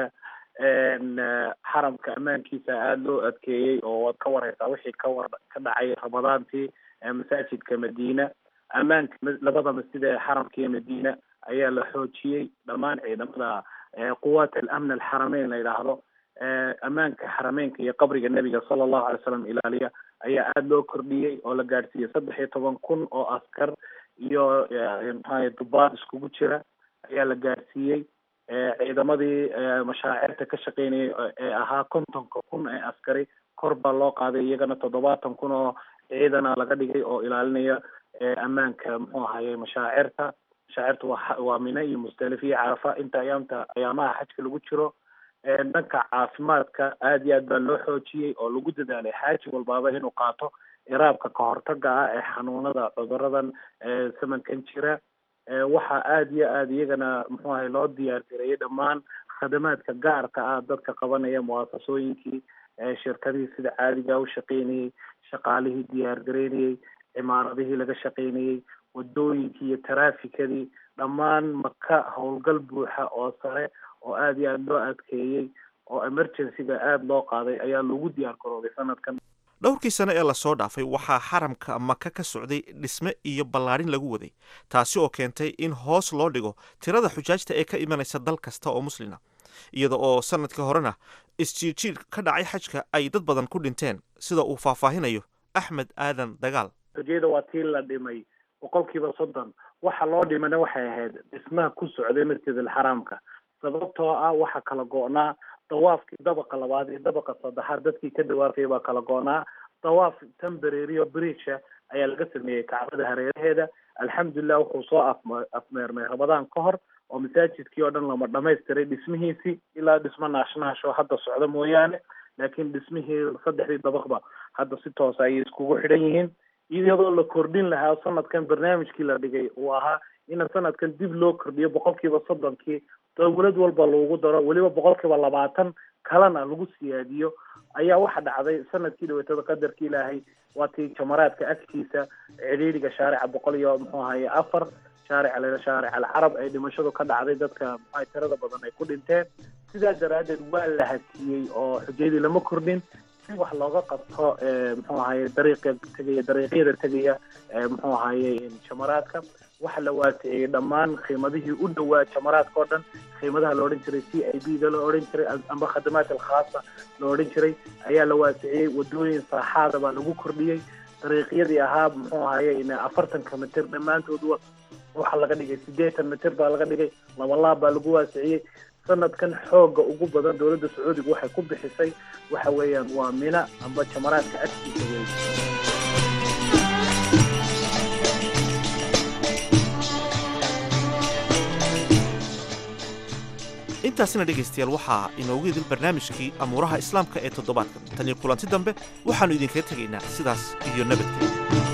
xaramka ammaankiisa aada loo adkeeyey oo waad ka wareysaa wixii ka war ka dhacay ramadaantii masaajidka madiina ammaanka labada masjid ee xaramka iyo madiina ayaa la xoojiyey dhammaan ciidamada quwaat alamn alxarameyn la yidhaahdo ammaanka xarameynka iyo qabriga nebiga sala allahu alay slam ilaaliya ayaa aada loo kordhiyey oo la gaadhsiiyey saddex iyo toban kun oo askar iyo maxaa dubaad iskugu jira ayaa la gaadhsiiyey ciidamadii mashaacirta ka shaqeynayay ee ahaa kontonka kun ee askari kor baa loo qaaday iyagana toddobaatan kun oo ciidana laga dhigay oo ilaalinaya ammaanka muxuu ahaye mashaacirta mashaacirta waa waa mina iyo musdalif iyo carafa inta ayaamta ayaamaha xajka lagu jiro dhanka caafimaadka aada iyo aad baa loo xoojiyey oo lagu dadaalay xaaji walbaaba inuu qaato iraabka kahortaga ah ee xanuunada cuduradan samankan jira waxaa aada iyo aada iyagana muxuu ahay loo diyaar gareeyay dhammaan khadamaadka gaarka ah dadka qabanaya muwaasasooyinkii shirkadihii sida caadiga u shaqeynayey shaqaalihii diyaar gareynayey cimaaradihii laga shaqeynayey wadooyinkii iyo taraafikadii dhammaan maka howlgal buuxa oo sare oo aada iyo aada loo adkeeyey oo emergencyga aada loo qaaday ayaa lagu diyaar garooday sanadkan dhowrkii sane ee lasoo dhaafay waxaa xaramka maka ka socday dhisme iyo ballaadhin lagu waday taasi oo keentay in hoos loo dhigo tirada xujaajta ee ka imanaysa dal kasta oo muslina iyada oo sanadkii horena isjiirjiir ka dhacay xajka ay dad badan ku dhinteen sida uu faahfaahinayo axmed aadan dagaal ujeeda waa tii la dhimay boqolkiiba soddon waxa loo dhimana waxay ahayd dhismaha ku socday masjid alxaraamka sababtoo ah waxaa kala go-naa dawaafkii dabaqa labaad iyo dabaqa saddexaad dadkii ka dawaafayay baa kala go-naa dawaaf temporary oo bridge ayaa laga sameeyey kacbada hareeraheeda alxamdulilah wuxuu soo afm afmeermay ramadaan ka hor oo masaajidkii oo dhan lama dhamaystiray dhismihiisii ilaa dhismo naashnaasho hadda socda mooyaane laakiin dhismihii saddexdii dabaqba hadda si toosa ayay iskugu xidhan yihiin iyadoo la kordhin lahaa sanadkan barnaamijkii la dhigay uu ahaa in sanadkan dib loo kordhiyo boqolkiiba soddonkii dowlad walba lagu daro weliba boqolkiiba labaatan kalena lagu siyaadiyo ayaa waxa dhacday sanadkii dhaweetada qadarka ilaahay waa tii jamaraadka agtiisa cidhiidhiga shaarica boqol iyo muxuu ahaye afar shaarica layla shaaric alcarab ay dhimashadu ka dhacday dadka muxua tirada badan ay ku dhinteen sidaa daraaddeed waa la hakiyey oo xujayadii lama kordhin si wax looga qabto muxuu ahaye dariiqa tegaya dariiqyada tegaya muxuu ahaye jamaraadka waxa la waasiciyey dhammaan qiimadihii u dhowaa jamaraadka oo dhan qiimadaha la odhan jiray c i b da la odhan jiray amba khadamaat alkhaasa la odhan jiray ayaa la waasiciyey wadooyin saaxaada baa lagu kordhiyey dariiqyadii ahaa muxuu ahaye afartanka mitir dhammaantood waxaa laga dhigay siddeetan mitir baa laga dhigay labalaab baa lagu waasiciyey sanadkan xooga ugu badan dowladda sacuudiga waxay ku bixisay waxa weeyaan waa mina amba jamaraadka agtiisa wey intaasina dhegaystayaal waxaa inoogu idil barnaamijkii amuuraha islaamka ee toddobaadkan tan iyo kulanti dambe waxaannu idinkaga tegaynaa sidaas iyo nabadgelya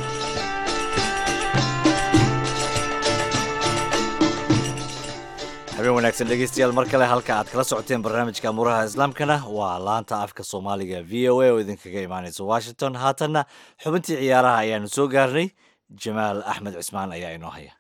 habeen wanaagsan dhegaystayaal mar kale halka aad kala socoteen barnaamijka amuuraha islaamkana waa laanta afka soomaaliga v o a oo idinkaga imaanaysa washington haatanna xubintii ciyaaraha ayaanu soo gaarnay jamaal axmed cismaan ayaa inoo haya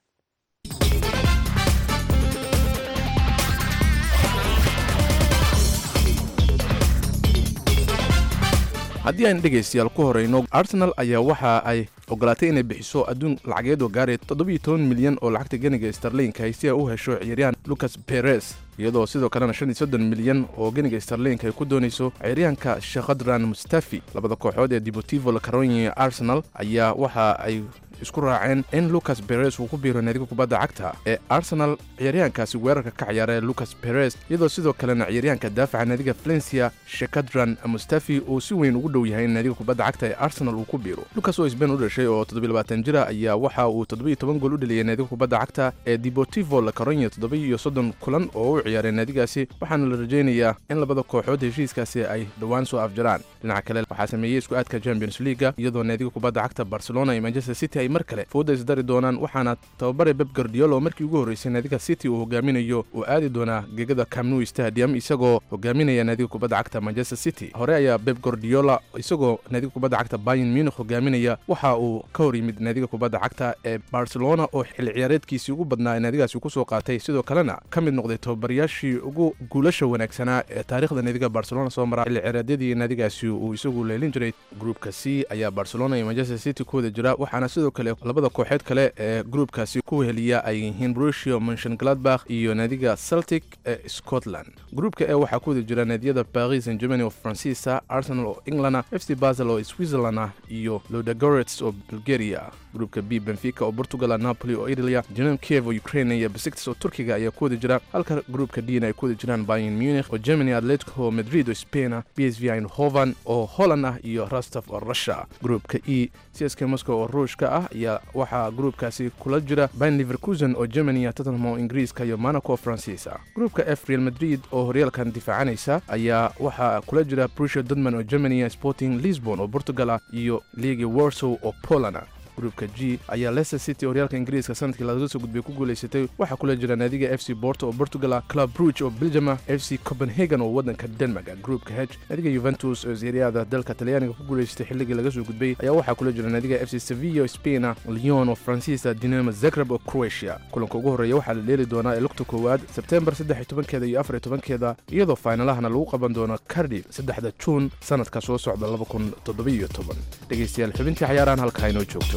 haddii aynu dhegaystayaal ku horayno arsenal ayaa waxa ay ogolaatay inay bixiso adduun lacageed oo gaaraya toddobiyo toban milyan oo lacagta ganiga starlinka si ay u hesho ciyaaryahan lucas perez iyadoo sidoo kalena shan iyo soddon milyan oo ganiga starlinka ay ku doonayso ciyaaryahanka shekhadran mustafi labada kooxood ee deportivo la caronia arsenal ayaa waxa ay isku raaceen in lucas perez uu ku biiro naadiga kubadda cagta ee arsenal ciyaaryahankaasi weerarka ka ciyaara ee lucas perez iyadoo sidoo kalena ciyaaryahanka daafaca naadiga valencia shekadran mustafi uu si weyn ugu dhow yahay in naadiga kubadda cagta ee arsenal uu ku biiro lucas oo sbain u dhashay oo toddobiyo labaatan jira ayaa waxa uu toddobiyo toban gool u dhaliyay naadiga kubadda cagta ee deportivo la coruña toddobiyo soddon kulan oo u ciyaaray naadigaasi waxaana la rajaynayaa in labada kooxood heshiiskaasi ay dhowaan soo afjaraan dhinaca kale waxaa sameeyey isku aadka champions leaga iyadoo naadiga kubadda cagta barcelona iyo manchester city ay mar kale fooda isdari doonaan waxaana tababare Pep Guardiola oo markii ugu horeysay naadiga city uu hogaaminayo uu aadi doonaa gegada Camp Nou Stadium isagoo hogaaminaya naadiga kubadda cagta manchester city hore ayaa Pep Guardiola isagoo naadiga kubadda cagta Bayern Munich hogaaminaya waxa uu ka hor yimid naadiga kubadda cagta ee Barcelona oo xilli ciyaareedkiisii ugu badnaa naadigaasi ku soo qaatay sidoo kalena ka mid noqday tababarayaashii ugu guulasha wanaagsanaa ee taariikhda naadiga Barcelona soo maray xilli ciyaareedyadii naadigaasi uu isagu leelin jiray groupka C ayaa Barcelona iyo Manchester City ku wada jira waxaana sidoo kale labada kooxeed kale ee groupkaasi ku heliya ay yihiin Borussia Mönchengladbach iyo naadiga Celtic ee Scotland groupka E waxaa ku wada jira naadiyada Paris Saint-Germain oo Faransiisa Arsenal oo England F C Basel oo Switzerland iyo Ludogorets oo Bulgaria groupka B Benfica oo Portugal Napoli oo Italia Dinamo Kiev oo Ukraine iyo Besiktas oo Turkiga ayaa ku wada jira halka groupka D ay ku wada jiraan Bayern Munich oo Germany Atletico Madrid oo Spain P S V Eindhoven oo Holland ah iyo Rostov oo Russia groupka E C S K Moscow oo Ruushka ah ayaa waxaa groupkaasi kula jira Bayer Leverkusen oo Germany Tottenham oo Ingiriiska iyo Monaco oo Faransiisa groupka F Real Madrid oo horyaalkan difaacanaysa ayaa waxaa kula jira Borussia Dortmund oo Germany Sporting Lisbon oo Portugal iyo Legia Warsaw oo Poland groupka G ayaa Leicester City horyaalka Ingiriiska sanadkii laga soo gudbay ku guuleysatay waxa kula jira naadiga F C Porto oo Portugal Club Brugge oo Belgium F C Copenhagen oo wadanka Denmark groupka H naadiga Juventus oo Serie A dalka Talyaaniga ku guuleysatay xilligii laga soo gudbay ayaa waxa kula jira naadiga F C Sevilla oo Spain Lyon oo Faransiisa Dinamo Zagreb oo Croatia kulanka ugu horeeya waxaa la leeli doonaa lugta koowaad September saddex iyo tobankeeda iyo afar iyo tobankeeda iyadoo finalahana lagu qaban doono Cardiff saddexda June sanadka soo socda laba kun toddoba iyo toban dhageystayaal xubintii ciyaarahan halka inoo joogto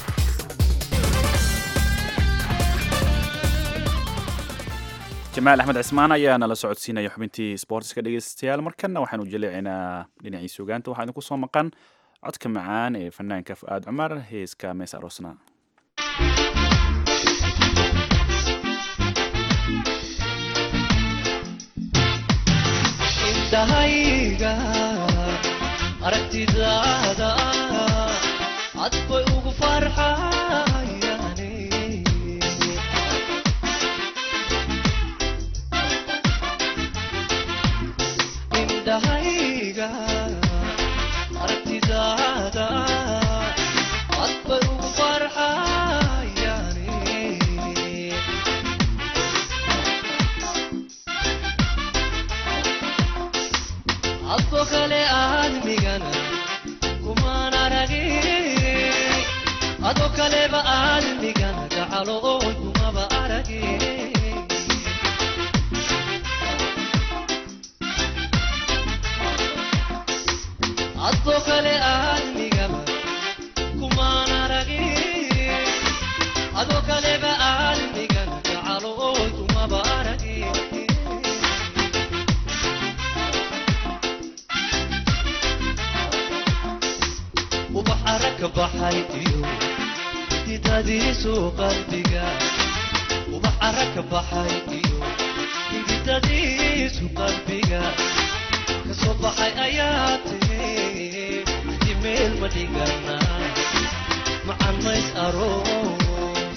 jamaal axmed cismaan ayaa nala socodsiinaya xubintii sportska dhegeystayaal markana waxaanu jaleecinaa dhinacii sugaanta waxaa idinku soo maqan codka macaan ee fanaanka Fuaad Cumar heeska Mees Aroosna intahayga aragtidaada adbay ugu farxayane intahayga aragtidaada adbay ugu farxayane adbo kale aadmigana kumaan aragin adoo kaleba aadmigana gacalo oo kumaba aragin adoo kale aadmigaba kumaan aragin adoo kaleba aadmigana gacalo oo kumaba aragin وبحرك بحيتيو تديسو قلبيغا وبحرك بحيتيو تديسو قلبيغا كصبحي اياتي جميل مديغنا مع الناس اروس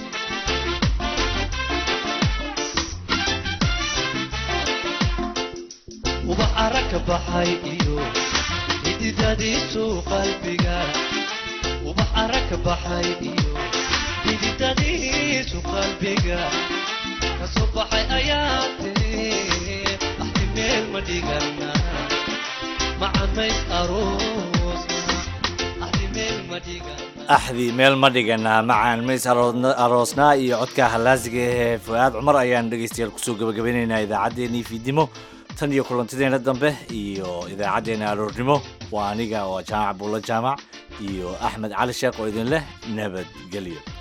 وبحرك بحيتيو تديسو قلبيغا وبحرك بحيديو تديسو قلبيغا كصبحي اياتي احتمال مديغنا مع الناس اروس احتمال مديغنا axdii meel ma dhigana macaan mays aroosnaa iyo codka halaasiga ee Fuaad Cumar ayaan dhageystayaal kusoo gabagabaynaynaa idaacaddeenii fiidnimo tan iyo kulantideena dambe iyo idaacadeena aroornimo waa aniga oo jaamac buulla jaamac iyo Axmed Cali Sheekh oo idin leh nabadgelyo